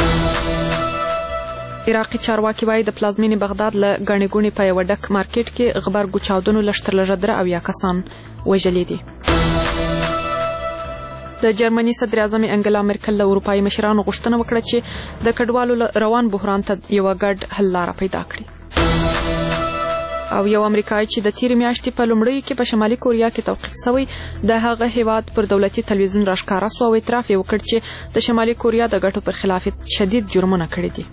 عراقي چارواکي وایي د پلازمینې بغداد له ګڼې ګوڼې په یوه ډک مارکیټ کې غبرګو چاودنو لږ تر لږه درې اویا کسان وژلي دي. د جرمني صدر اعظم انګلا مرکل له اروپایي مشرانو غوښتنه وکړه چې د کډوالو روان بحران ته یوه ګډ حل لاره پیدا کړي. او یو امریکایي چې د تیرې میاشتې په لومړیو کې په شمالي کوریا کې توقیف شوی د هغه هیواد پر دولتي تلویزیون راښکاره سو او اعتراف یې وکړ چې د شمالي کوریا د ګټو پر خلاف شدید جرمونه کړي دي.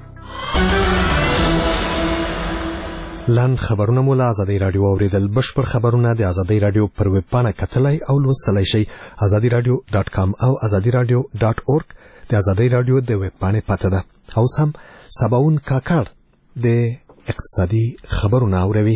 لاند خبرونه مو له آزادۍ راډیو اوریدل. بشپړ خبرونه د آزادۍ راډیو پر ویب پاڼه کتلای او لوستلای شئ. آزادي راډیو ډاټ کام او آزادي راډیو ډاټ اورګ د آزادۍ راډیو د ویب پاڼې پته ده. اوس هم سباون کاکړ د اقتصادي خبرونه اوروي.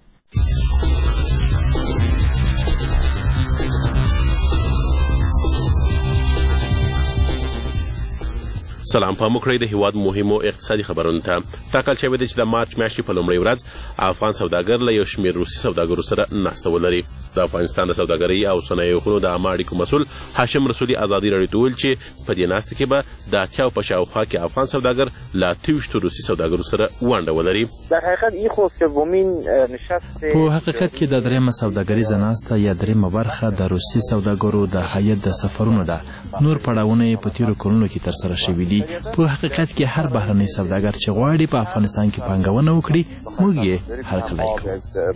سلام په مکړی د هیواد مهمو اقتصادي خبرونو ته. ټاکل شوی دی چې د مارچ میاشتې په لومړۍ ورځ افغان سوداګر له یو شمېر روسي سوداګرو سره ناسته ولري. د افغانستان د سوداګرۍ او صنایعو خونو د عامه اړیکو مسؤل هاشم رسولي ازادي راډیو ته وویل چې په دې ناستې کې به د اتیاو په شاوخوا کې افغان سوداګر له اته ویشتو روسي سوداګرو سره ونډه ولري. په حقیقت کې د درېیمه سوداګریزه ناسته یا درېیمه برخه د روسي سوداګرو د هیئت د سفرونو ده. نور پړاوونه یې په تېرو کلونو کې ترسره شوي دي. په حقیقت کې هر بهرنی سوداګر چې غواړي په افغانستان کې پانګونه وکړي موږ یې هرکلی کوو.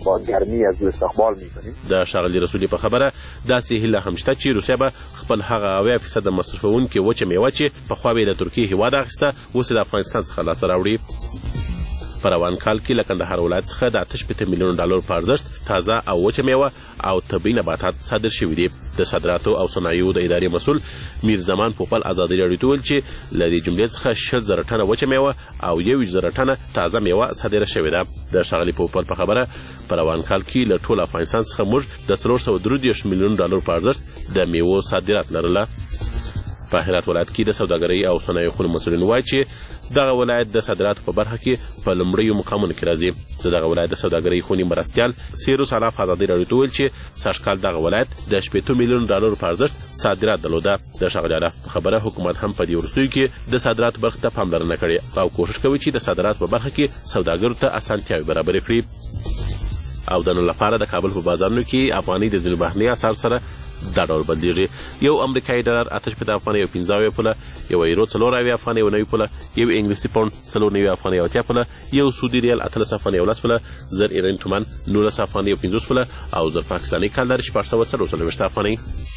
د ښاغلي رسولي په خبره داسې هیله هم شته چې روسیه به خپل هغه اویا فیصده مصرفونکې وچه میوه چې پخوا به یې د ترکیې هېواد اخیسته اوس یې د افغانستان څخه لاسته راوړي. په روان کال کې له کندهار ولایت څخه د اته شپېته میلیونو ډالرو په ارزښت تازه او وچه میوه او طبیعي نباتات صادر شوي دي. د صادراتو او صنایعو د ادارې مسؤل میر زمان پوپل ازادي راډیو ته وویل چې له دې جملې څخه شل زره ټنه وچه میوه او یو ویشت زره ټنه تازه میوه صادره شوې ده. د ښاغلي پوپل په خبره په روان کال کې له ټول افغانستان څخه موږ د څلور سوه درې دېرش میلیونو ډالرو په ارزښت د میوو صادرات لرله. په هرات ولایت کې د سوداګرۍ او صنایعو خونو مسؤلین وایي چې دغه ولایت د صادراتو په برخه کې په لومړیو مقامونو کې راځي. د دغه ولایت د سوداګرۍ خونې مرستیال سیروس علاف ازادي راډیو ته وویل چې سږکال دغه ولایت د شپېتو میلیونو ډالرو په ارزښت صادرات درلوده. د ښاغلي علاف په خبره حکومت هم په دې وروستیو کې د صادراتو برخې ته پاملرنه کړې او کوښښ کوي چې د صادراتو په برخه کې سوداګرو ته اسانتیاوې برابرې کړي. او د نن لپاره د کابل په بازارونو کې افغانۍ د ځینو بهرني اسعارو سره دا ډول بدلیږي. یو امریکایي ډالر اته شپېته افغانۍ او پنځه اویا پوله، یو یورو څلور اویا افغانۍ او نوي پوله، یو انګلیسي پاونډ څلور نوي افغانۍ او اتیا پوله، یو سعودي ریال اتلس افغانۍ او لس پوله، زر ایراني تومان نولس افغانۍ او پنځوس پوله او زر پاکستاني کالر شپږ سوه څلور څلوېښت افغانۍ.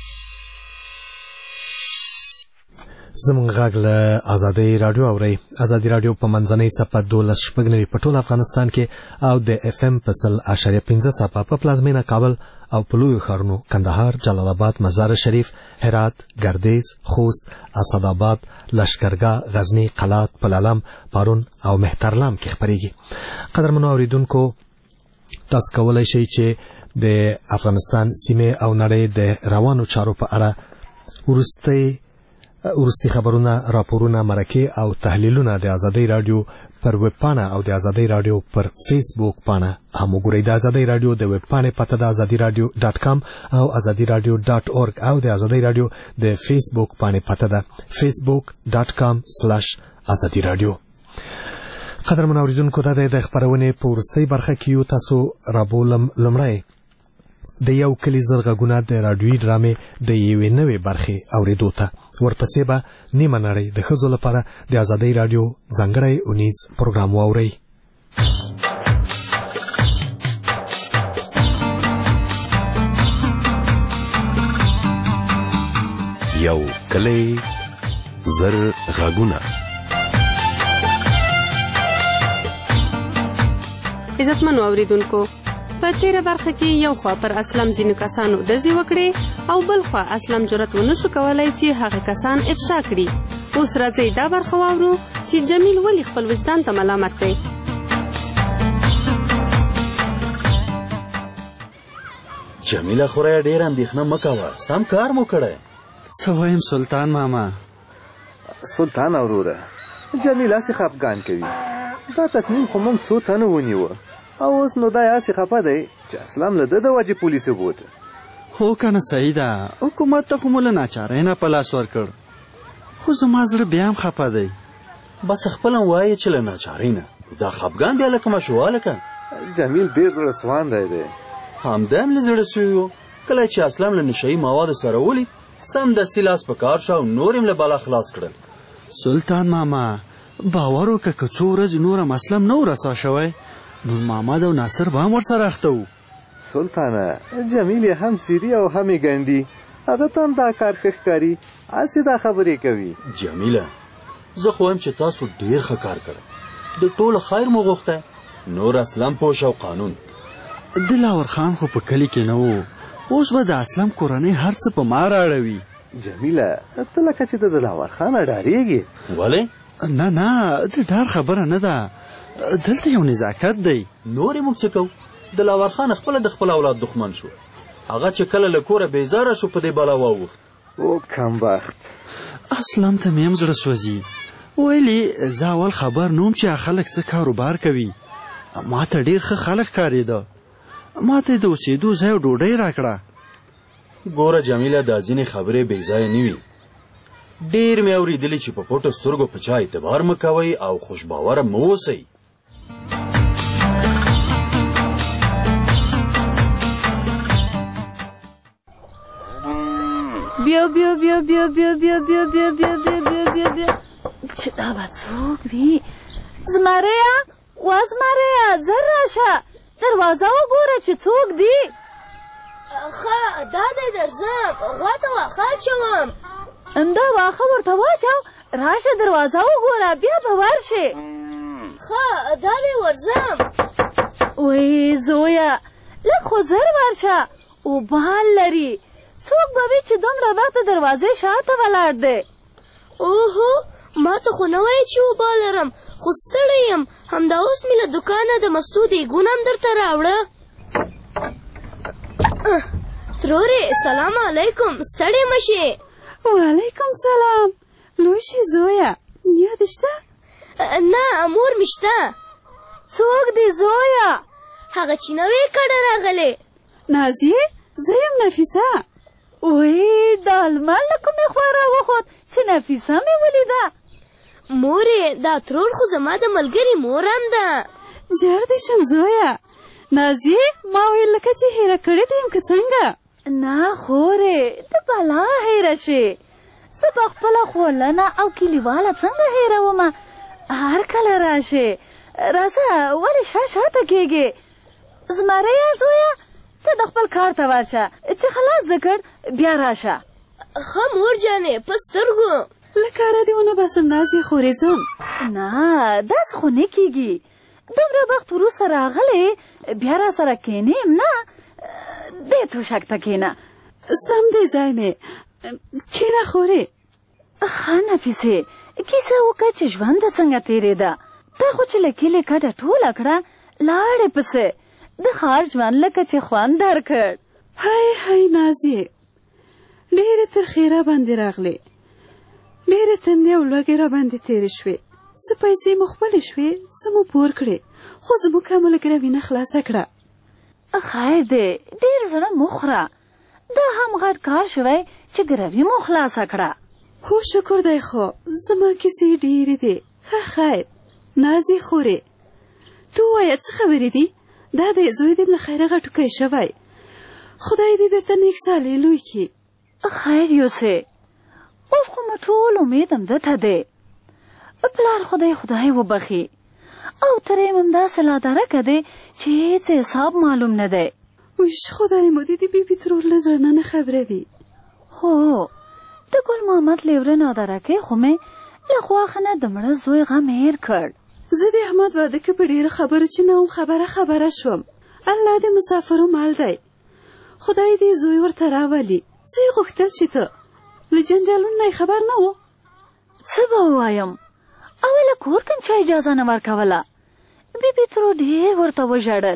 زمونږ غږ له ازادۍ راډیو اورئ. ازادي راډیو په منځنۍ څپه دولس شپږ نوي په ټول افغانستان کې او د اف ام په سل اعشاریه پنځه څپه په پلازمینه کابل او په لویو ښارونو کندهار، جلال آباد، مزار شریف، هرات، ګردیز، خوست، اسداباد، لشکرګاه، غزنی، قلات، پلالم، پارون او مهترلام کې خپریږي. قدرمنو اوریدونکو، تاسو کولی شئ چې د افغانستان سیمې او نړۍ د روانو چارو په اړه وروستي وروستي خبرونه، راپورونه، مرکې او تحلیلونه د ازادۍ راډیو پر ویب پاڼه او د ازادۍ راډیو پر فیسبوک پاڼه هم وګورئ. د ازادۍ راډیو د ویب پاڼې پته د ازادي راډیو ډاټ کام او ازادي راډیو ډاټ اورګ او د ازادۍ راډیو د فیسبوک پاڼې پته ده فیسبوک ډاټ کام سلاش ازادي راډیو. قدرمن اوریدونکو، دا د خبرونې په وروستۍ برخه کې یو تاسو رابولم. لمړی د یو کلی زرغږونه د راډیوي ډرامې د یوې نوې برخې اوریدو ته، ورپسې به نیمه نړۍ د ښځو لپاره د ازادۍ راډیو ځانګړی اونیز پروګرام واورئ. یو کلی زرغږونه. عزتمنو اوریدونکو، په تیره برخه کې یو خوا پر اسلم ځینو کسانو ډزې وکړې او بل خوا اسلم جرأت ونه شو کولی چې هغه کسان افشا کړي. اوس راځئ دا برخه واورو چې جمیل ولې خپل وجدان ته ملامت دی. جمیله خوریا ډېر اندېښنه مه کوه، سم کار مو کړی. څه وایم سلطان ماما؟ سلطان وروره، جمیل هسې خفګان کوي. دا تصمیم خو موږ څو تنو ونیوه او اوس نو دا هسې خفه دی چې اسلام له ده د وجې پولیسو بوته. هو که نه صحیح ده، حکومت ته خو مو له ناچارۍ نه په لاس ورکړ، خو زما زړه بیا هم خفه دی. بس خپله وایې چې له ناچارۍ نه، دا خفګان بیا لکه مشوه لکه. جمیل ډېر زړه سوانده دی. همدا هم له زړه سوی و. کله چې اسلام له نشهیي موادو سره ولید، سمدستي لاس په کار شو او نور هم له بلا خلاص کړل. سلطان ماما، باور وکړه که څو ورځې نور هم اسلم نه و رسوا شوی، نور محمد او ناصر به هم ورسره اخته وو. سلطانه، جمیل یې هم څیري او هم یې ګنډي. هغه ته هم دا کار ښه ښکاري، هسې دا خبرې کوي. جمیله، زه خو وایم چې تاسو ډېر ښه کار کړی، د ټولو خیر مو غوښتی، نور اسلم پوش او قانون. دلاور خان خو په کلي کې نه و، اوس به د اسلم کورنۍ هر څه په ما راړوي. جمیله، ته لکه چې د دلاور خانه ډارېږي. ولې؟ نه نه، د ډار خبره نه ده، دلته یو نزاکت دی. نور یې موږ څه کوو؟ دلاور خان خپله د خپل اولاد دښمن شو، هغه چې کله له کوره بیزاره شو په دې بلا واوښت. او کمبخت. اسلام ته مې هم زړه سوځي. ویلې زه اول خبر نوم چې خلک څه کاروبار کوي. ما ته ډېر ښه خلک ښکارېده، ما ته د اوسېدو ځای او ډوډۍ راکړه. ګوره جمیله، دا ځینې خبرې بې ځایه نه وي. ډېر مې اورېدلي چې په پټو سترګو په چا اعتبار مه کوئ او خوشباوره مه اوسئ. بیا بیا بیا بیا بیا بیا بیا بیا بیا بیا بیا بیا بیا چې دا به څوک وي؟ زمریا، وا زمریا، زر راشه، دروازه وګوره چې څوک دی. ښه دا دی درځم، غوا ته واښه اچوم. همدا واښه ورته واچو، راشه دروازه وګوره، بیا به ورشې. ښه دا دی ورځم. وی زویه، لږ خو زر ورشه، اوبه حل لري. څوک به وي چې دومره وخت د دروازې شاته ولاړ دی؟ اوهو، ما ته خو نه وایې چې اوبه لرم، خو ستړی یم. همدا اوس مې له دوکانه د مستو دیګونه هم درته راوړه. ترورې سلام علیکم، ستړې مه شې. وعلیکم سلام. لوشي زویه، نیا دې شته؟ نه، مور مې شته. څوک دی زویه؟ هغه چې نوې کډه راغلې. نازیې، زه یم نفیسه. وی دا لمر له کومې خوا راوخوت چې نفیسه مې ولیده. مورې، دا ترور خو زما د ملګري مور هم ده. جر دې شم زویه. نازیې، ما ویل لکه چې هیره کړې دې یم که څنګه؟ نه خورې ته بلا هیره شې. زه به خپله خولنه او کلیواله څنګه هیرومه؟ هر کله راشې. راځه ولې شا شاته کېږې؟ زمریه زویه ته د خپل کار ته ورشه چې خلاص دې کړ بیا راشه. ښه مور جانې په سترګو له کاره دې ونه باسم نازې خورې ځم. نه داسې خو نه کېږي. دومره وخت وروسته راغلی بیا را سره کښېنیم نه. دې توشک ته کښېنه. سم دی ځای مې کښېنه خورې. ښه نفیسې کیسه وکړه چې ژوند دې څنګه تېرېده. تا خو چې له کلي کډه ټوله کړه لاړې پسې د ښار ژوند لکه چې خوند درکړ. هی هی نازیې ډېرې ترخې را باندې راغلې. ډېرې تندې او لوږې را باندې تېرې شوې. څه پیسې مو خپلې شوې څه مو پور کړې خو زموږ ښه ملګره وینه خلاصه کړه. خیر دی ډېر زړه مه خوره. دا هم غټ کار شوی چې ګروي مو خلاصه کړه. هو شکر دی خو زما کیسې ډېرې دي. ښه خیر نازې خورې تو ووایه څه خبرې دي؟ دا دی زوی دې له خیره غټوکی شوی. خدای دې درته نیک صالح لوی کړي. خیر یوسې اوس خو مو ټول امید همده ته دی. پلار خدای خدای وبخي او تر یې همداسې لادرکه دی چې هېڅ حساب معلوم نه دی. ویش خدای مو دې د بیبي ترور له زړه نه خبروي. هو د ګل محمد لیوره نادرکۍ خو مې له خواښه نه د مړه زوی غم هېر کړ. زه د احمد واده کې په ډېره خبرو چې نه وم خبره خبره شوم. الله د مسافرو مال دی. خدای دې زوی ورته راولي. څه یې غوښتل چې ته له جنجالونو نه خبر نه و؟ څه به ووایم اوله کور کې چا اجازه نه ورکوله. بیبي ترو ډېر ورته وژړل.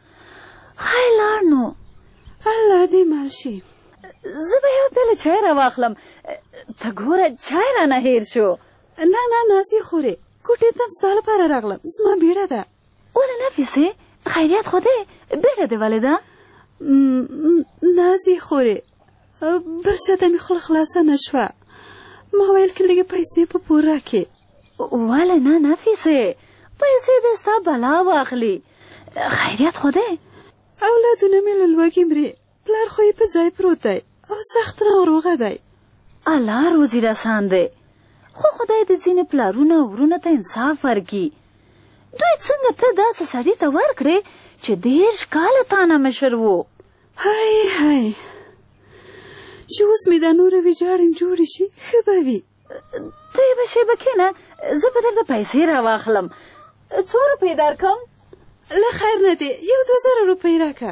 ښایي لاړ نو. الله دې مال شي. زه به یو پیاله چای راواخلم. ته ګوره چای رانه هېر شو. نه نه نازې خورې کوټې ته ستا لپاره راغلم. زما بیړه ده. ولې نفیسې خیریت خو دی بیړه دې ولې ده؟ نازې خورې بل چا ته مې خوله خلاصه نه شوه. ما ویل که لږې پیسې په پور راکړې. ولې نه نفیسې پیسې دې ستا بلا واخلي. خیریت خو دی؟ اولادونه مې له لوږې مري. پلار خو یې په ځای پروت دی او سخت ناروغه دی. الله روزي رسان دی خو خدای دې ځینې پلارونه او ورونه ته انصاف ورکړي. دوی څنګه ته داسې سړي ته ورکړې چې دېرش کاله تا نه مشر و. هی هی چې اوس مې دا نوره ویجاړې جوړې شي ښه به وي. ته یې به شیبه کښېنه زه به درته پیسې راواخلم. څو روپۍ درکړم؟ له خیر نه دی یو دوه زره روپۍ راکړه.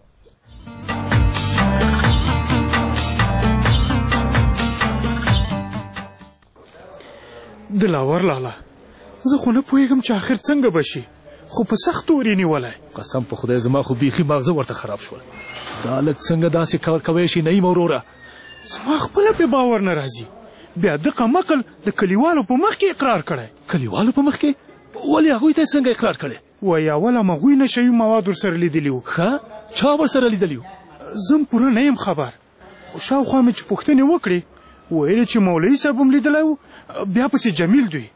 دلاور لالا زه خو نه پوهېږم چې آخر څنګه به شي خو په سخت اور یې نیولی. قسم په خدای زما خو بیخي ماغزه ورته خراب شول. دا هلک څنګه داسې کار کوی شي نعیم وروره؟ زما خپله پې باور نه راځي. بیا دغه مقل د کلیوالو په مخ کې اقرار کړی. کلیوالو په مخ کې؟ ولې هغوی ته یې څنګه اقرار کړی؟ وایي اوله مغوی نشوي مواد ورسره لیدلي وو. ښه چا ورسره لیدلي وو؟ زه پوره نه یم خبر خو شاوخوا مې چې پوښتنې وکړې ویل چې مولوي صاحب هم لیدلی و بیا پسې جمیل دوی.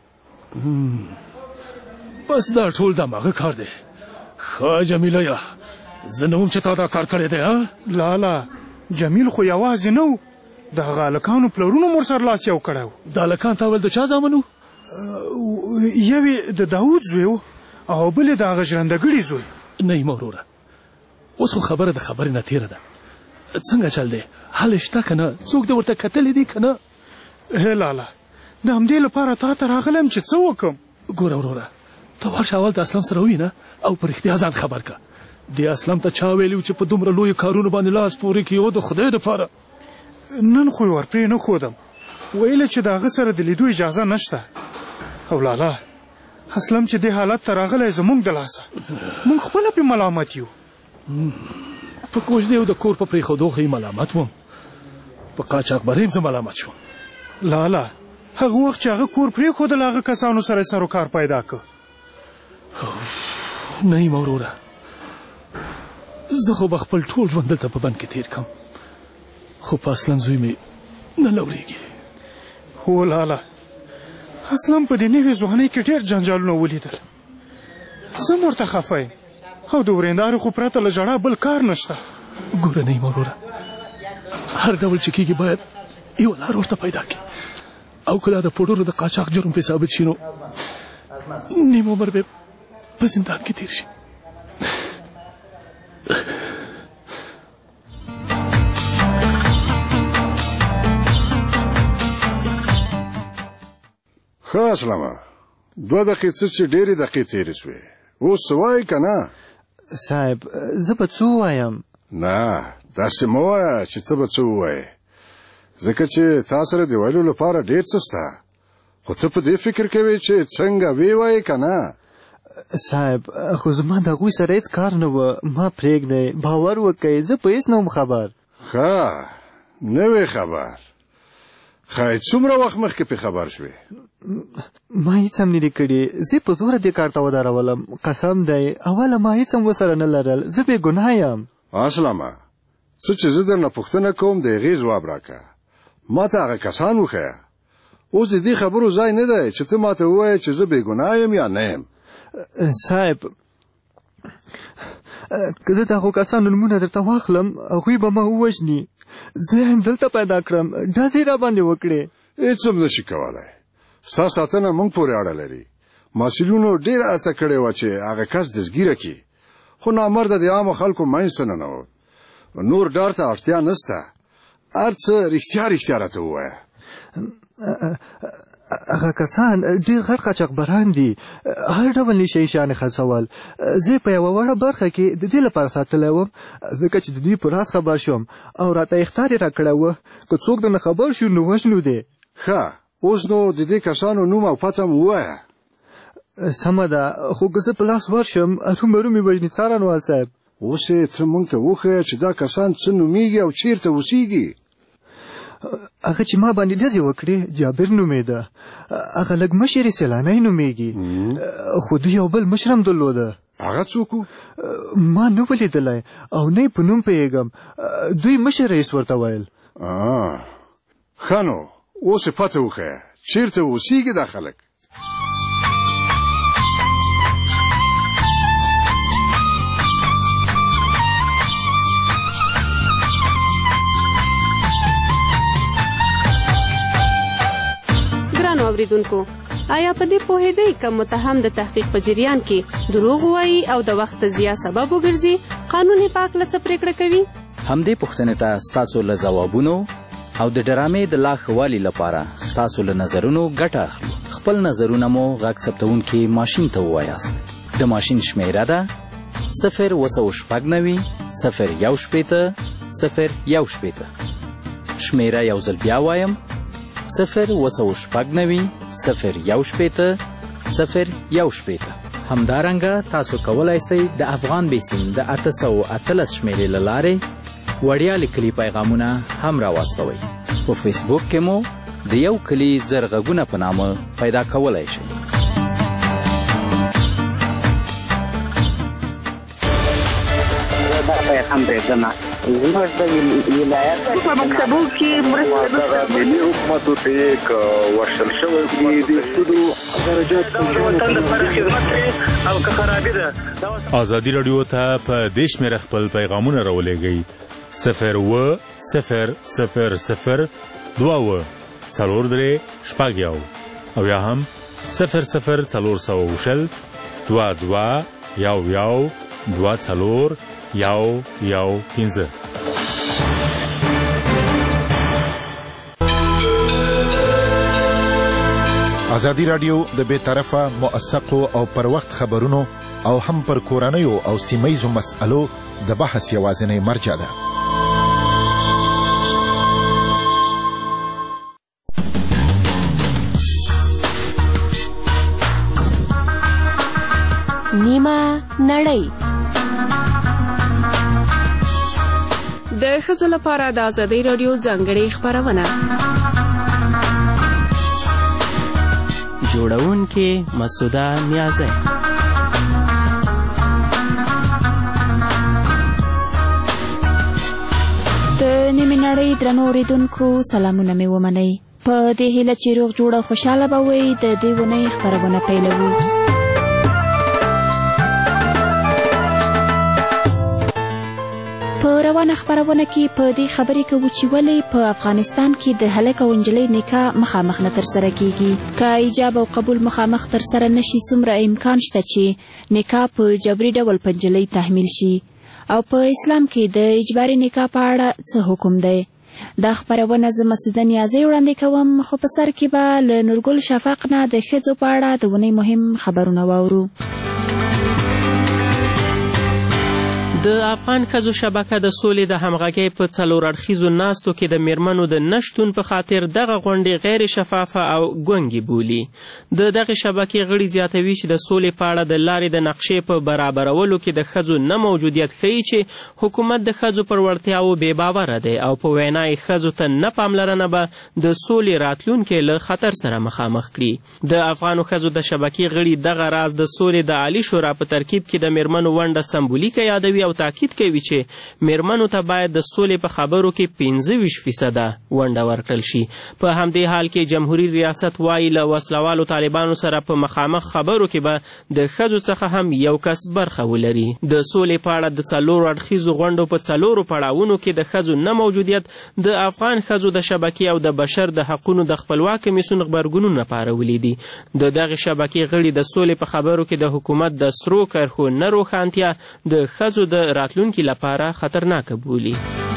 بس دا ټول دماغه کار دی. ښه جمیله یا زه نه وم چې تا دا کار کړی دی. لالا جمیل خو یوازې نه و د هغه هلکانو پلرونو مور سر لاس یو کړی و. د هلکان تا ویل د چا زامن و؟ یو یې د داود زوی و او بل یې د هغه ژرندهګړي زوی. نعیم وروره اوس خو خبره د خبرې نه تېره ده. څنګه چل دی حل شته که نه؟ څوک دې ورته کتلی دي که نه؟ هی لالا د همدې لپاره تا ته راغلم چې څه وکړم. ګوره وروره ته ورشه اول د اسلام سره ووینه او په رښتیا ځان خبر که. دې اسلام ته چا ویلي و چې په دومره لویو کارونو باندې لاس پورې کړي او د خدای دپاره؟ نن خو یې ورپرې نه ښودم ویله چې د هغه سره د لیدو اجازه نشته. او لالا اسلم چې دې حالت ته راغلی زموږ د لاسه موږ خپله پې ملامت یو. په کوژدې او د کور په پرېښودو خو یې ملامت وم. په قاچاقبرۍ زه ملامت شوم. لالا هغه وخت چې هغه کور پرېښودل هغه کسانو سره سر و کار پیدا کړ. نعیم وروره زه خو به خپل ټول ژوند دلته په بند کې تېر کړم خو په اسلم زوی مې نه لورېږي. هو لالا اسلم په دې نوې ځوانۍ کې ډېر جنجالونه ولیدل. زه هم ورته خفه یم او د ورېندارې خو پرته له ژړا بل کار نشته. ګوره نعیم وروره هر ډول چې کېږي باید یو لار ورته پیدا کړي او کله د پوډرو د قاچاق جرم پې ثابت شي نو نیم عمر به په زندان کې تیر شي. ښه اسلامه دوه دقیقې څه چې ډېرې دقیقې تېرې شوې اوس څه وایې که نه صاحب زه به څه ووایم نه داسې مه وایه چې ته به څه ووایې ځکه چې تا سره د ویلو لپاره ډېر څه شته خو ته په دې فکر کوې چې څنګه ویې وایې که نه صاحب خو زما د هغوی سره هېڅ کار نه وه ما پرېږدئ باور وکئ زه په هېڅ نه وم خبر ښه نه وې خبر ښایي څومره وخت مخکې پې خبر شوې ما هېڅ هم نه دي کړي زه په زوره دې کار ته ودرولم قسم دی اوله ما هېڅ هم ورسره نه لرل زه بې ګناه یم اسلامه څه چې زه درنه پوښتنه کوم د هغې ځواب راکړه ما ته هغه کسان وښیه اوس د دې خبرو ځای نه دی چې ته ما ته ووایې چې زه بې ګناه یم یا نه یم صاحب که زه د هغو کسانو نومونه درته واخلم هغوی به ما ووژني زه هم دلته پیدا کړم ډزې را باندې وکړې هېڅ هم نشي کولی ستا ساتنه موږ پورې اړه لري مسؤلینو ډېره هڅه کړې وه چې هغه کس دستګیره کړي خو نامرده د عامو خلکو منځ ته ننوت نور ډار ته اړتیا نشته هر څه رښتیا رښتیا راته ووایه هغه کسان ډېر غټ قاچاقبران دي هر ډول نشه یي شیان خرڅول زه په یوه وړه برخه کې د دې لپاره ساتلی وم ځکه چې د دوی په راز خبر شوم او راته اخطار یې راکړی و که څوک درنه خبر شو نو وژنو دی ښه اوس نو د دې کسانو نوم او پته م ووایه سمه ده خو که زه په لاس ورشم ارومرو مې وژني څارنوال صاحب اوس یې ته موږ ته وښیه چې دا کسان څه نومیږي او چیرته اوسیږي هغه چې ما باندې ډزې وکړې جابر نومېده هغه لږ مشر یې سیلانی نومېږي خو دوی یو بل مشر هم درلوده هغه څوک ما نه و لیدلی او نه یې په نوم پوهېږم دوی مشر رئیس ورته ویل ښه نو اوس یې پته وښیه چیرته اوسیږي دا خلک اوریدونکو آیا په دې پوهېدئ که متهم د تحقیق په جریان کې دروغ ووایي او د وخت ضیاع سبب وګرځي قانون یې په هکله څه پرېکړه کوي همدې پوښتنې ته ستاسو له ځوابونو او د ډرامې د لا ښه والي لپاره ستاسو له نظرونو ګټه اخلو خپل نظرونه مو غږ ثبتوونکي ماشین ته ووایاست د ماشین شمیره ده صفر اووه سوه شپږ نوي صفر یو شپېته صفر یو شپېته شمیره یو ځل بیا وایم صفر اووه سوه شپږ نوي صفر یو شپېته صفر یو شپېته همدارنګه تاسو کولی شئ د افغان بیسیم د اته سوه اتلس شمېرې له لارې وړیا لیکلي پیغامونه هم راواستوئ په فیسبوک کې مو د یو کلي زر غږونه په نامه پیدا کولی شئ پیغام پرېږدمه زموږ د ولایت په مکتبو کې مرسته ملي حکومتو ته یې که ورشل شوی وي د سودو درجات وطن لپاره خدمت کوي او که خرابي ده ازادي راډیو ته په دې شمېره خپل پیغامونه راولېږئ صفر اووه صفر صفر صفر دوه اووه څلور درې شپږ یو او یا هم صفر صفر څلور سوه شل دوه دوه یو یو دوه څلور یو یو پنځه ازادي راډیو د بې طرفه موثقو او پر وخت خبرونو او هم پر کورنیو او سیمهیزو مسألو د بحث یوازینۍ مرجع ده. نیمه نړۍ د ښځو لپاره د ازادۍ راډیو ځانګړې خپرونه جوړونکې مسعوده نیازی د نیمې نړۍ درنو اورېدونکو سلامونه مې ومنئ په دې هیله چې روغ جوړه خوشحاله به وئ د دې اونۍ خپرونه پیلوو. په په روانه خپرونه کې په دې خبرې کوو چې ولې په افغانستان کې د هلک او نجلۍ نکاح مخامخ نه ترسره کیږي. که ایجاب او قبول مخامخ ترسره نشي څومره امکان شته چې نکاح په جبري ډول په نجلۍ تحمیل شي او په اسلام کې د اجباري نکاح په اړه څه حکم دی. دا خپرونه زه مسعوده نیازۍ وړاندې کوم، خو په سر کې به له نورګل شفق نه د ښځو په اړه د اونۍ مهم خبرونه واورو. د افغان ښځو شبکه د سولې د همغږۍ په څلور اړخیزو ناستو کې د میرمنو د نشتون په خاطر دغه غونډې غیر شفافه او ګونګې بولي. د دغې شبکې غړي زیاتوي چې د سولې په اړه د لارې د نقشې په برابرولو کې د ښځو نه موجودیت ښیي چې حکومت د ښځو پر وړتیاو بې باوره دی او په وینا یې ښځو ته نه پاملرنه به د سولې راتلونکی له خطر سره مخامخ کړي. د افغانو ښځو د شبکې غړي دغه راز د سولې د عالي شورا په ترکیب کې د میرمنو ونډه سمبولیکه یادوي او تاکید کوي چې میرمنو ته باید د سولې په خبرو کې پنځه ویشت فیصده ونډه ورکړل شي. په همدې حال کې جمهوریت ریاست وایي له وسلوالو طالبانو سره په مخامخ خبرو کې به د ښځو څخه هم یو کس برخه ولري. د سولې په اړه د څلورو اړخیزو غونډو په څلورو پړاوونو کې د ښځو نه موجودیت د افغان ښځو د شبکې او د بشر د حقونو د خپلواک کمیسیون غبرګونونه پارولي دي. د دغې شبکې غړي د سولې په خبرو کې د حکومت د سرو کرښو نه روښانتیا د ښځو د راتلونکي لپاره خطرناکه بولي.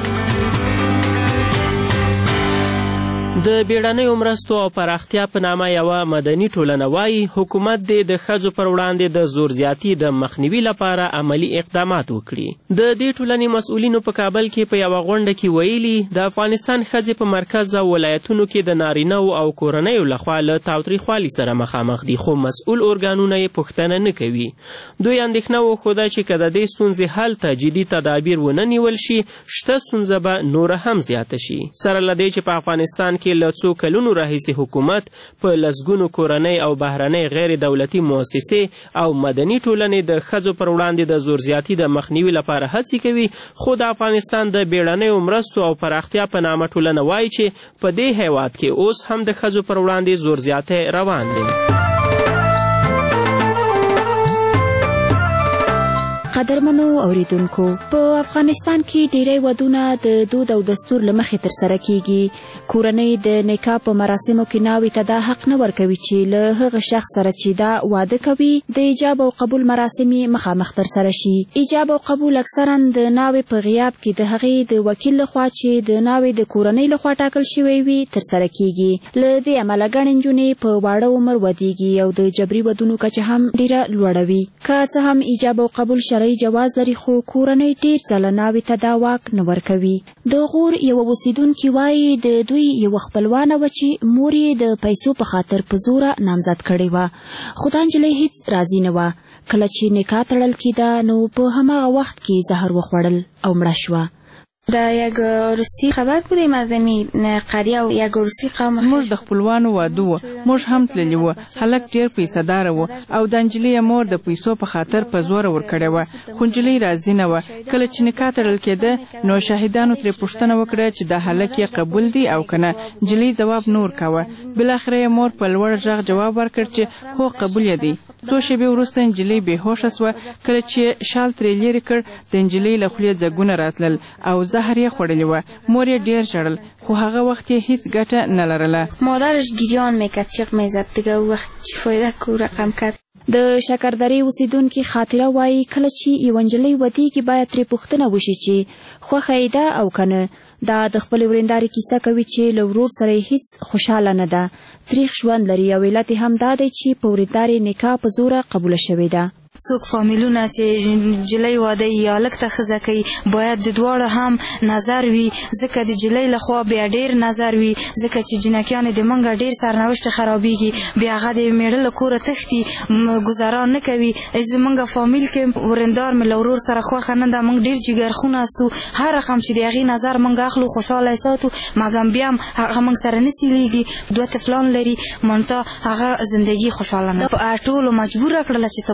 د بیړنیو مرستو او پراختیا په نامه یوه مدني ټولنه وایي حکومت دې د ښځو پر وړاندې د زور زیاتي د مخنیوي لپاره عملي اقدامات وکړي. د دې ټولنې مسؤلینو په کابل کې په یوه غونډه کې ویلي د افغانستان ښځې په مرکز او ولایتونو کې د نارینهو او کورنیو لخوا له تاوتریخوالي سره مخامخ دي، خو مسؤل ارګانونه یې پوښتنه نه کوي. دوی اندېښنه وښوده چې که د دې ستونزې حل ته جدي تدابیر ونه نیول شي شته ستونزه به نوره هم زیاته شي. سره له دې چې په افغانستان کې له څو کلونو راهیسې حکومت په لسګونو کورنۍ او بهرنۍ غیر دولتي مؤسسې او مدني ټولنې د ښځو پر وړاندې د زور زیاتي د مخنیوي لپاره هڅې کوي، خو د افغانستان د بیړنیو مرستو او پراختیا په نامه ټولنه وایي چې په دې هیواد کې اوس هم د ښځو پر وړاندې زور زیاتی روان دی. قدرمنو اوریدونکو، په افغانستان کې ډیری ودونه د دود او دستور له مخې ترسره کیږي. کورنۍ د نکاح په مراسمو کې ناوې ته دا حق نه ورکوي چې له هغه شخص سره چې دا واده کوي د ایجاب او قبول مراسم مخامخ ترسره شي. ایجاب او قبول اکثرا د ناوې په غیاب کې د هغې د وکیل لخوا چې د ناوې د کورنۍ لخوا ټاکل شوی وي ترسره کیږي. له دې امله ګڼې نجونې په واړه عمر ودیږي او د جبري ودونو کچه هم ډیره لوړه وي. که څه هم ایجاب او قبول شرعي جواز لري، خو کورنۍ ډیر ځله ناوې ته دا واک نه ورکوي. د غور یوه اوسیدونکي وایي د دوی یوه خپلوانه وه چې مور یې د پیسو په خاطر په زوره نامزد کړې وه، خو دا نجلۍ هیڅ راضي نه وه. کله چې نکاح تړل کېده نو په هماغه وخت کې زهر وخوړل او مړه شوه. در یک روسی خبر بودیم از این قریه و یک روسی قوم موږ د خپلوانو واده و، موږ هم تللی و. هلک ډیر پیسه دار و او د نجلۍ مور د پیسو په خاطر په زور ورکړې و، خو نجلۍ راضي نه و. کله چې نکاح تړل کېده نو شاهدانو ترې پوښتنه وکړه چې د هلک یې قبول دی او کنه. نجلۍ جواب نور کاوه. بالاخره یې مور په لوړ غږ جواب ورکړ چې هو قبول یې دی. څو شېبې وروسته نجلۍ بېهوشه سوه. کله چې شال ترې لرې کړ د نجلۍ له خولې ځګونه راتلل او زهر یې خوړلې وه. مور یې ډېر ژړل، خو هغه وخت یې هیڅ ګټه نه لرله. مادرش گریان میکرد، چیغ میزد. دیگه وقت چی فایده کو رقم کرد. د شکردرې اوسیدونکي خاطره وایي کله چې یوه نجلۍ ودیږي باید ترې پوښتنه وشي چې خوښه یې ده او که نه. دا د خپلې ورېندارې کیسه کوي چې له ورور سره یې هیڅ خوشحاله نه ده، تریخ ژوند لري او علت یې هم دا دی چې په ورېندارې نکاح په زوره قبوله شوې ده. څوک فامیلونه چې نجلۍ واده یا هلک ته ښځه کوي باید د دواړو هم نظر وي، ځکه د نجلۍ لخوا بیا ډېر نظر وي، ځکه چې جنکیانې د موږ ډېر سرنوشت خرابېږي، بیا هغه د میړه له کوره تښتي، ګزاران نه کوي. زموږ فامیل کې ورندار مې له ورور سره خوښه نه ده، موږ ډېر جګرخونه استو، هر رقم چې د هغې نظر موږ اخلو خوشحاله ساتو، مګم بیا هم هغه موږ سره نه سیلیږي. دوه طفلان لري، منتها هغه زندګي خوشحاله نه. په ټولو مجبوره کړله چې ته باید هم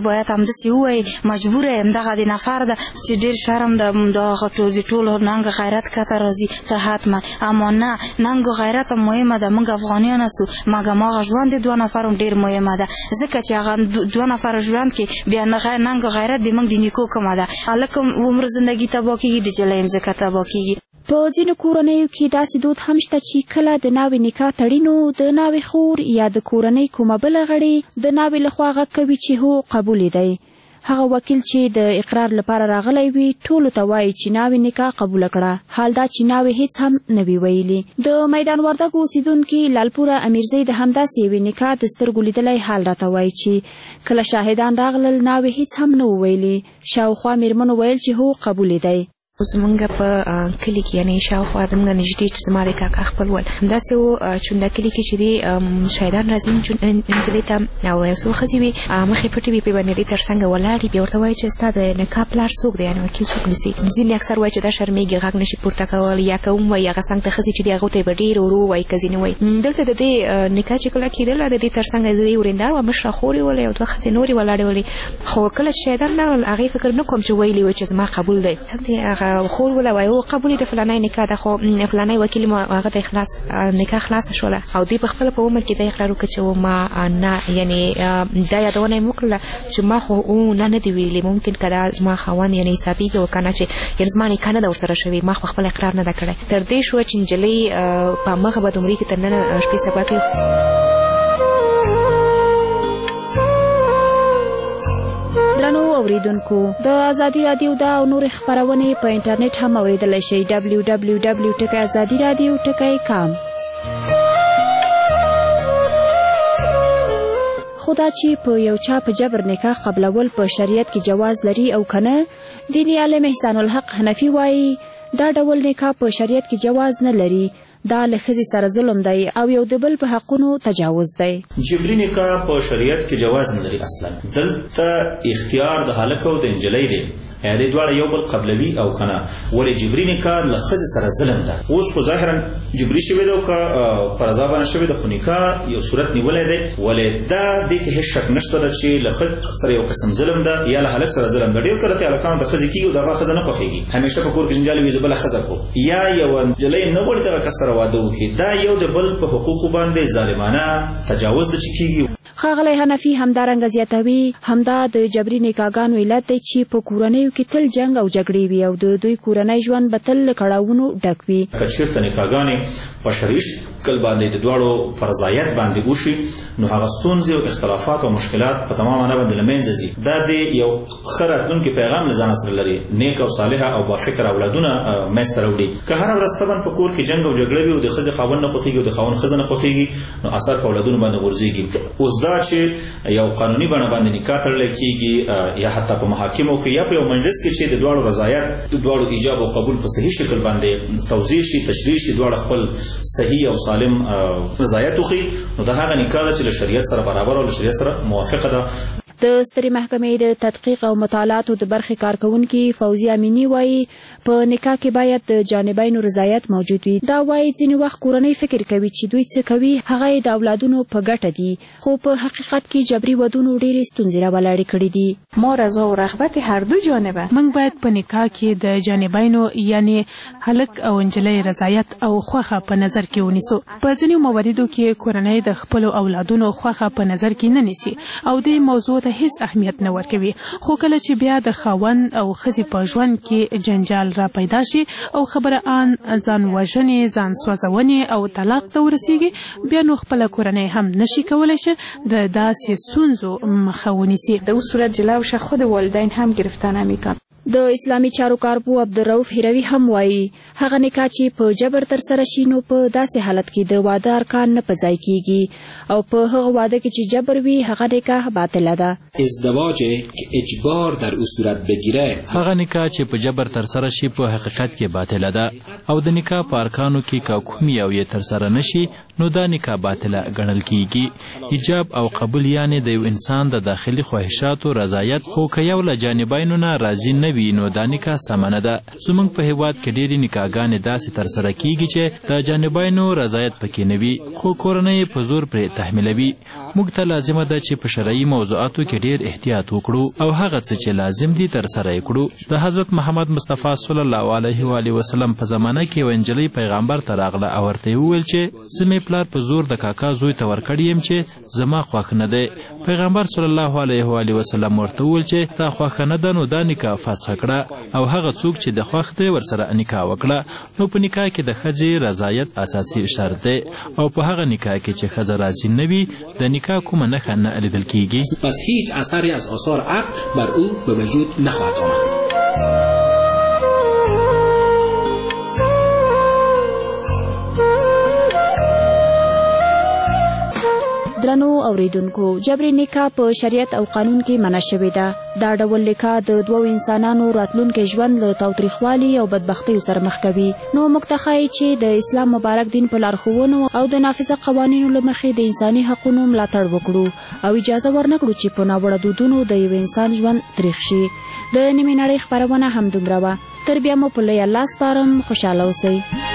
همداسې ووایي مجبوره یم دغه د نفر ده چې ډېر شرم ده دغه د ټولو ننګ غیرت کته راځي ته حتما اما نه ننګ غیرت هم مهمه ده موږ افغانیان هستو مګم هغه ژوند د دوه نفرو ډېر مهمه ده ځکه چې هغه دوه نفر ژوند کې بیا ننګ غیرت د موږ د نیکو کمه ده هلک عمر زندګي تباه کېږي د جلۍ مځکه تباه کېږي. په ځینو کورنیو کې داسې دود هم شته چې کله د ناوې نکاح تړینو د ناوې خور یا د کورنۍ کومه بله غړي د ناوې لخوا غږ کوي چې هو قبول دی. هغه وکیل چې د اقرار لپاره راغلی وي ټولو ته وایي چې ناوې نکاح قبوله کړه، حال دا چې ناوې هیڅ هم نه وي ویلي. د میدان وردګو اوسیدونکي لالپوره امیرزی د همداسې یوې نکاح د سترګو لیدلی حال راته وایي چې کله شاهدان راغلل ناوې هیڅ هم نه و ویلي. شاوخوا میرمنو ویل چې هو قبول دی. زمونږ په کلي کې یعنې شاوخوا زمونږ نږدې چې زما د کاکا خپلول همداسې و چې دا کلي کې چې دی شاهدان راځي نجلۍ ته او یو څو ښځې وي مخې پټې وي پې باندې دی تر څنګ ولاړ وي بیا ورته وایي چې ستا د نکاح پلار څوک دی یعنې وکیل څوک نیسي. ځینې اکثر وایي چې دا شرمېږي غږ نشي پورته کول یا که هم وایي هغه څنګ ته ښځې چې دی هغو ته یې به ډېر ورو وایي که ځینې وایي. دلته د دې نکاح چې کله کېدله د دې تر څنګ د دې ورېندار وه مشره خور یې ولې او دوه ښځې نورې ولاړې ولې خو کله چې شاهدان راغلل هغې فکر نه کوم چې ویلي وایي چې زما قبول دی. هغه خور وله وایي او قبول د فلانای نکاح ده خو فلانای وکیل ما هغه ته اخلاص نکاح خلاص شوله او دی په خپل په عمر کې د اقرار وکړ چې ما نه یعنی دا یادونه مو کړله چې ما خو نه نه دی ویلي ممکن کدا ما خوان یعنی حسابي کې وکنه چې یعنی زما نکاح نه د ورسره شوی ما خپل اقرار نه کړی تر دې شو چې نجلۍ په مخه به دومره کې تر نن شپې سبا کې. درنو اوریدونکو د ازادي رادیو دا او نور خبرونه په انټرنیټ هم اوریدلای شئ دبلیو دبلیو دبلیو ډاٹ ازادي رادیو ډاٹ کام. خدا چې په یو چا په جبر نکاح قبلول په شریعت کې جواز لري او کنه دیني عالم احسان الحق حنفي وایي دا ډول نکاح په شریعت کې جواز نه لري. دا له ښځې سره ظلم دی او یو د بل په حقونو تجاوز دی. جبري نکاح په شریعت کې جواز نه لري اصلا. دلته اختیار د هلک او د نجلۍ دی یعنې دواړه یو بل قبلوي او کنه ولې جبري نکاح له ښځې سره ظلم ده. اوس خو ظاهرا جبري شوی ده او که فرضا باندې شوی ده خو نکاح یو صورت نیولی دی ولې دا دې کې هېڅ شک نشته ده چې له ښځې سره یو قسم ظلم ده یا له هلک سره ظلم ده. ډېر کله ته هلکانو د ښځې کېږي او د هغه ښځه نه خوښېږي همیشه په کور کې جنجال وي زه بله ښځه کړو یا یوه نجلۍ نه غواړي دغه کس سره واده وکړي. دا یو د بل په حقوقو باندې ظالمانه تجاوز ده چې کېږي. ښاغلی حنفي همدارنګه زیاتوي همدا د جبري نکاحګانو علت دی چې په کورنیو کې تل جنګ او جګړې وي او د دوی کورنی ژوند به تل له کړاوونو ډک وي. که چېرته نکاحګانې په شرعي شکل باندې د دواړو فرضایت باندې وشي نو هغه ستونزې او اختلافات او مشکلات په تمامه نه باندې له منځه ځي. دا د یو ښه راتلونکي پیغام له ځانه سره لري نیک او صالحه او بافکره اولادونه منځته راوړي. که هره ورځ طبعا په کور کې جنګ او جګړه وي او د ښځې خاوند نه خوښېږي او د خاوند ښځه نه خوښېږي نو اثر په اولادونو باندې غورځېږي. اوس دا چې یو قانوني بڼه باندې نکاح تړلی کېږي یا حتی په محاکمو کې یا په یو مجلس کې چې د دواړو رضایت د دواړو ایجاب او قبول په صحیح شکل باندې توضیح شي تشریح شي دواړه خپل صحیح او سالم رضایت وښیي نو د هغه نکاح ده چې له شریعت سره برابر او له شریعت سره موافقه ده. د سترې محکمې د تدقیق او مطالعاتو د برخې کارکونکي فوزي امینی وایي په نکاح کې باید د جانبینو رضایت موجود وي. دا وایي ځینې وخت کورنۍ فکر کوي چې دوی څه کوي هغه یې د اولادونو په ګټه دي خو په حقیقت کې جبري ودونو ډېرې ستونزې راولاړې کړي دي. ما رضا او رغبت هر دو جانبه موږ باید په نکاح کې د جانبینو یعنی هلک او نجلۍ رضایت او خوښه په نظر کې ونیسو. په ځینې مواردو کې کورنۍ د خپلو اولادونو خوښه په نظر کې نه نیسي او دې موضوع هیڅ اهمیت نه ورکوي خو کله چې بیا د خاوند او ښځې په ژوند کې جنجال را پیدا شي او خبره آن ځان وژنې ځان سوځونې او طلاق ته ورسیږي بیا نو خپله کورنۍ هم نشي کولی چې د داسې ستونزو مخه ونیسي. در اون صورت جلو شه خود والدین هم گرفتن نمی‌کنن. د اسلامي چارو کارپو عبدالرؤف هروي هم وایي هغه نکاح چې په جبر ترسره شي نو په داسې حالت کې د واده ارکان نه په ځای کیږي او په هغه واده کې چې جبر وي هغه نکاح باطله ده. ازدواج که اجبار در او صورت بگیره هغه نکاح چې په جبر ترسره شي په حقیقت کې باطله ده او د نکاح په ارکانو کې که کوم یو یې ترسره نشي نو دا نکاح باطله ګڼل کیږي. ایجاب او قبول یعنی د یو انسان د داخلي خواهشاتو رضایت، خو که یو له جانبینو نه راضي نه وي نو دا نکاح سمه نه ده. زموږ په هیواد کې ډېرې نکاحګانې داسې ترسره کیږي چې د جانبینو رضایت پکې نه وي، خو کورنۍ په زور پرې تحمیلوي. موږ ته لازمه ده چې په شرعي موضوعاتو کې ډېر احتیاط وکړو او هغه څه چې لازم دي ترسره یې کړو. د حضرت محمد مصطفی صلی الله علیه و آله وسلم په زمانه کې یوه نجلۍ پیغمبر ته راغله او ورته یې وویل چې زه مې پلار په زور د کاکا زوی ته ورکړی یم چې زما خوښ نه دی. پیغمبر صلی الله علیه و آله وسلم ورته وویل چې تا خوښه نه ده نو دا نکاح فسخه کړه او هغه څوک چې د خوښ دی ورسره نکاح وکړه. نو په نکاح کې د ښځې رضایت اساسي شرط دی او په هغه نکاح کې چې ښځه راضي نه وي د نکاح کومه نښه نه لیدل کیږي. پس هیچ اثری از آثار عقد بر او به وجود نخواهد آمد. درنو اوریدونکو، جبر نکاح په شریعت او قانون کې منع شوې ده. دا ډول نکاح د دوو انسانانو راتلونکي ژوند له تاوتریخوالي او بدبختیو سره مخ کوي. نو موږ ته ښایي چې د اسلام مبارک دین په لارښوونو او د نافذه قوانینو له مخې د انساني حقونو ملاتړ وکړو او اجازه ورنکړو چې په ناوړه دودونو د یو انسان ژوند تریخ شي. د نیمې نړۍ خپرونه همدومره وه. تر بیا مو په لوی الله سپارم. خوشحاله اوسئ.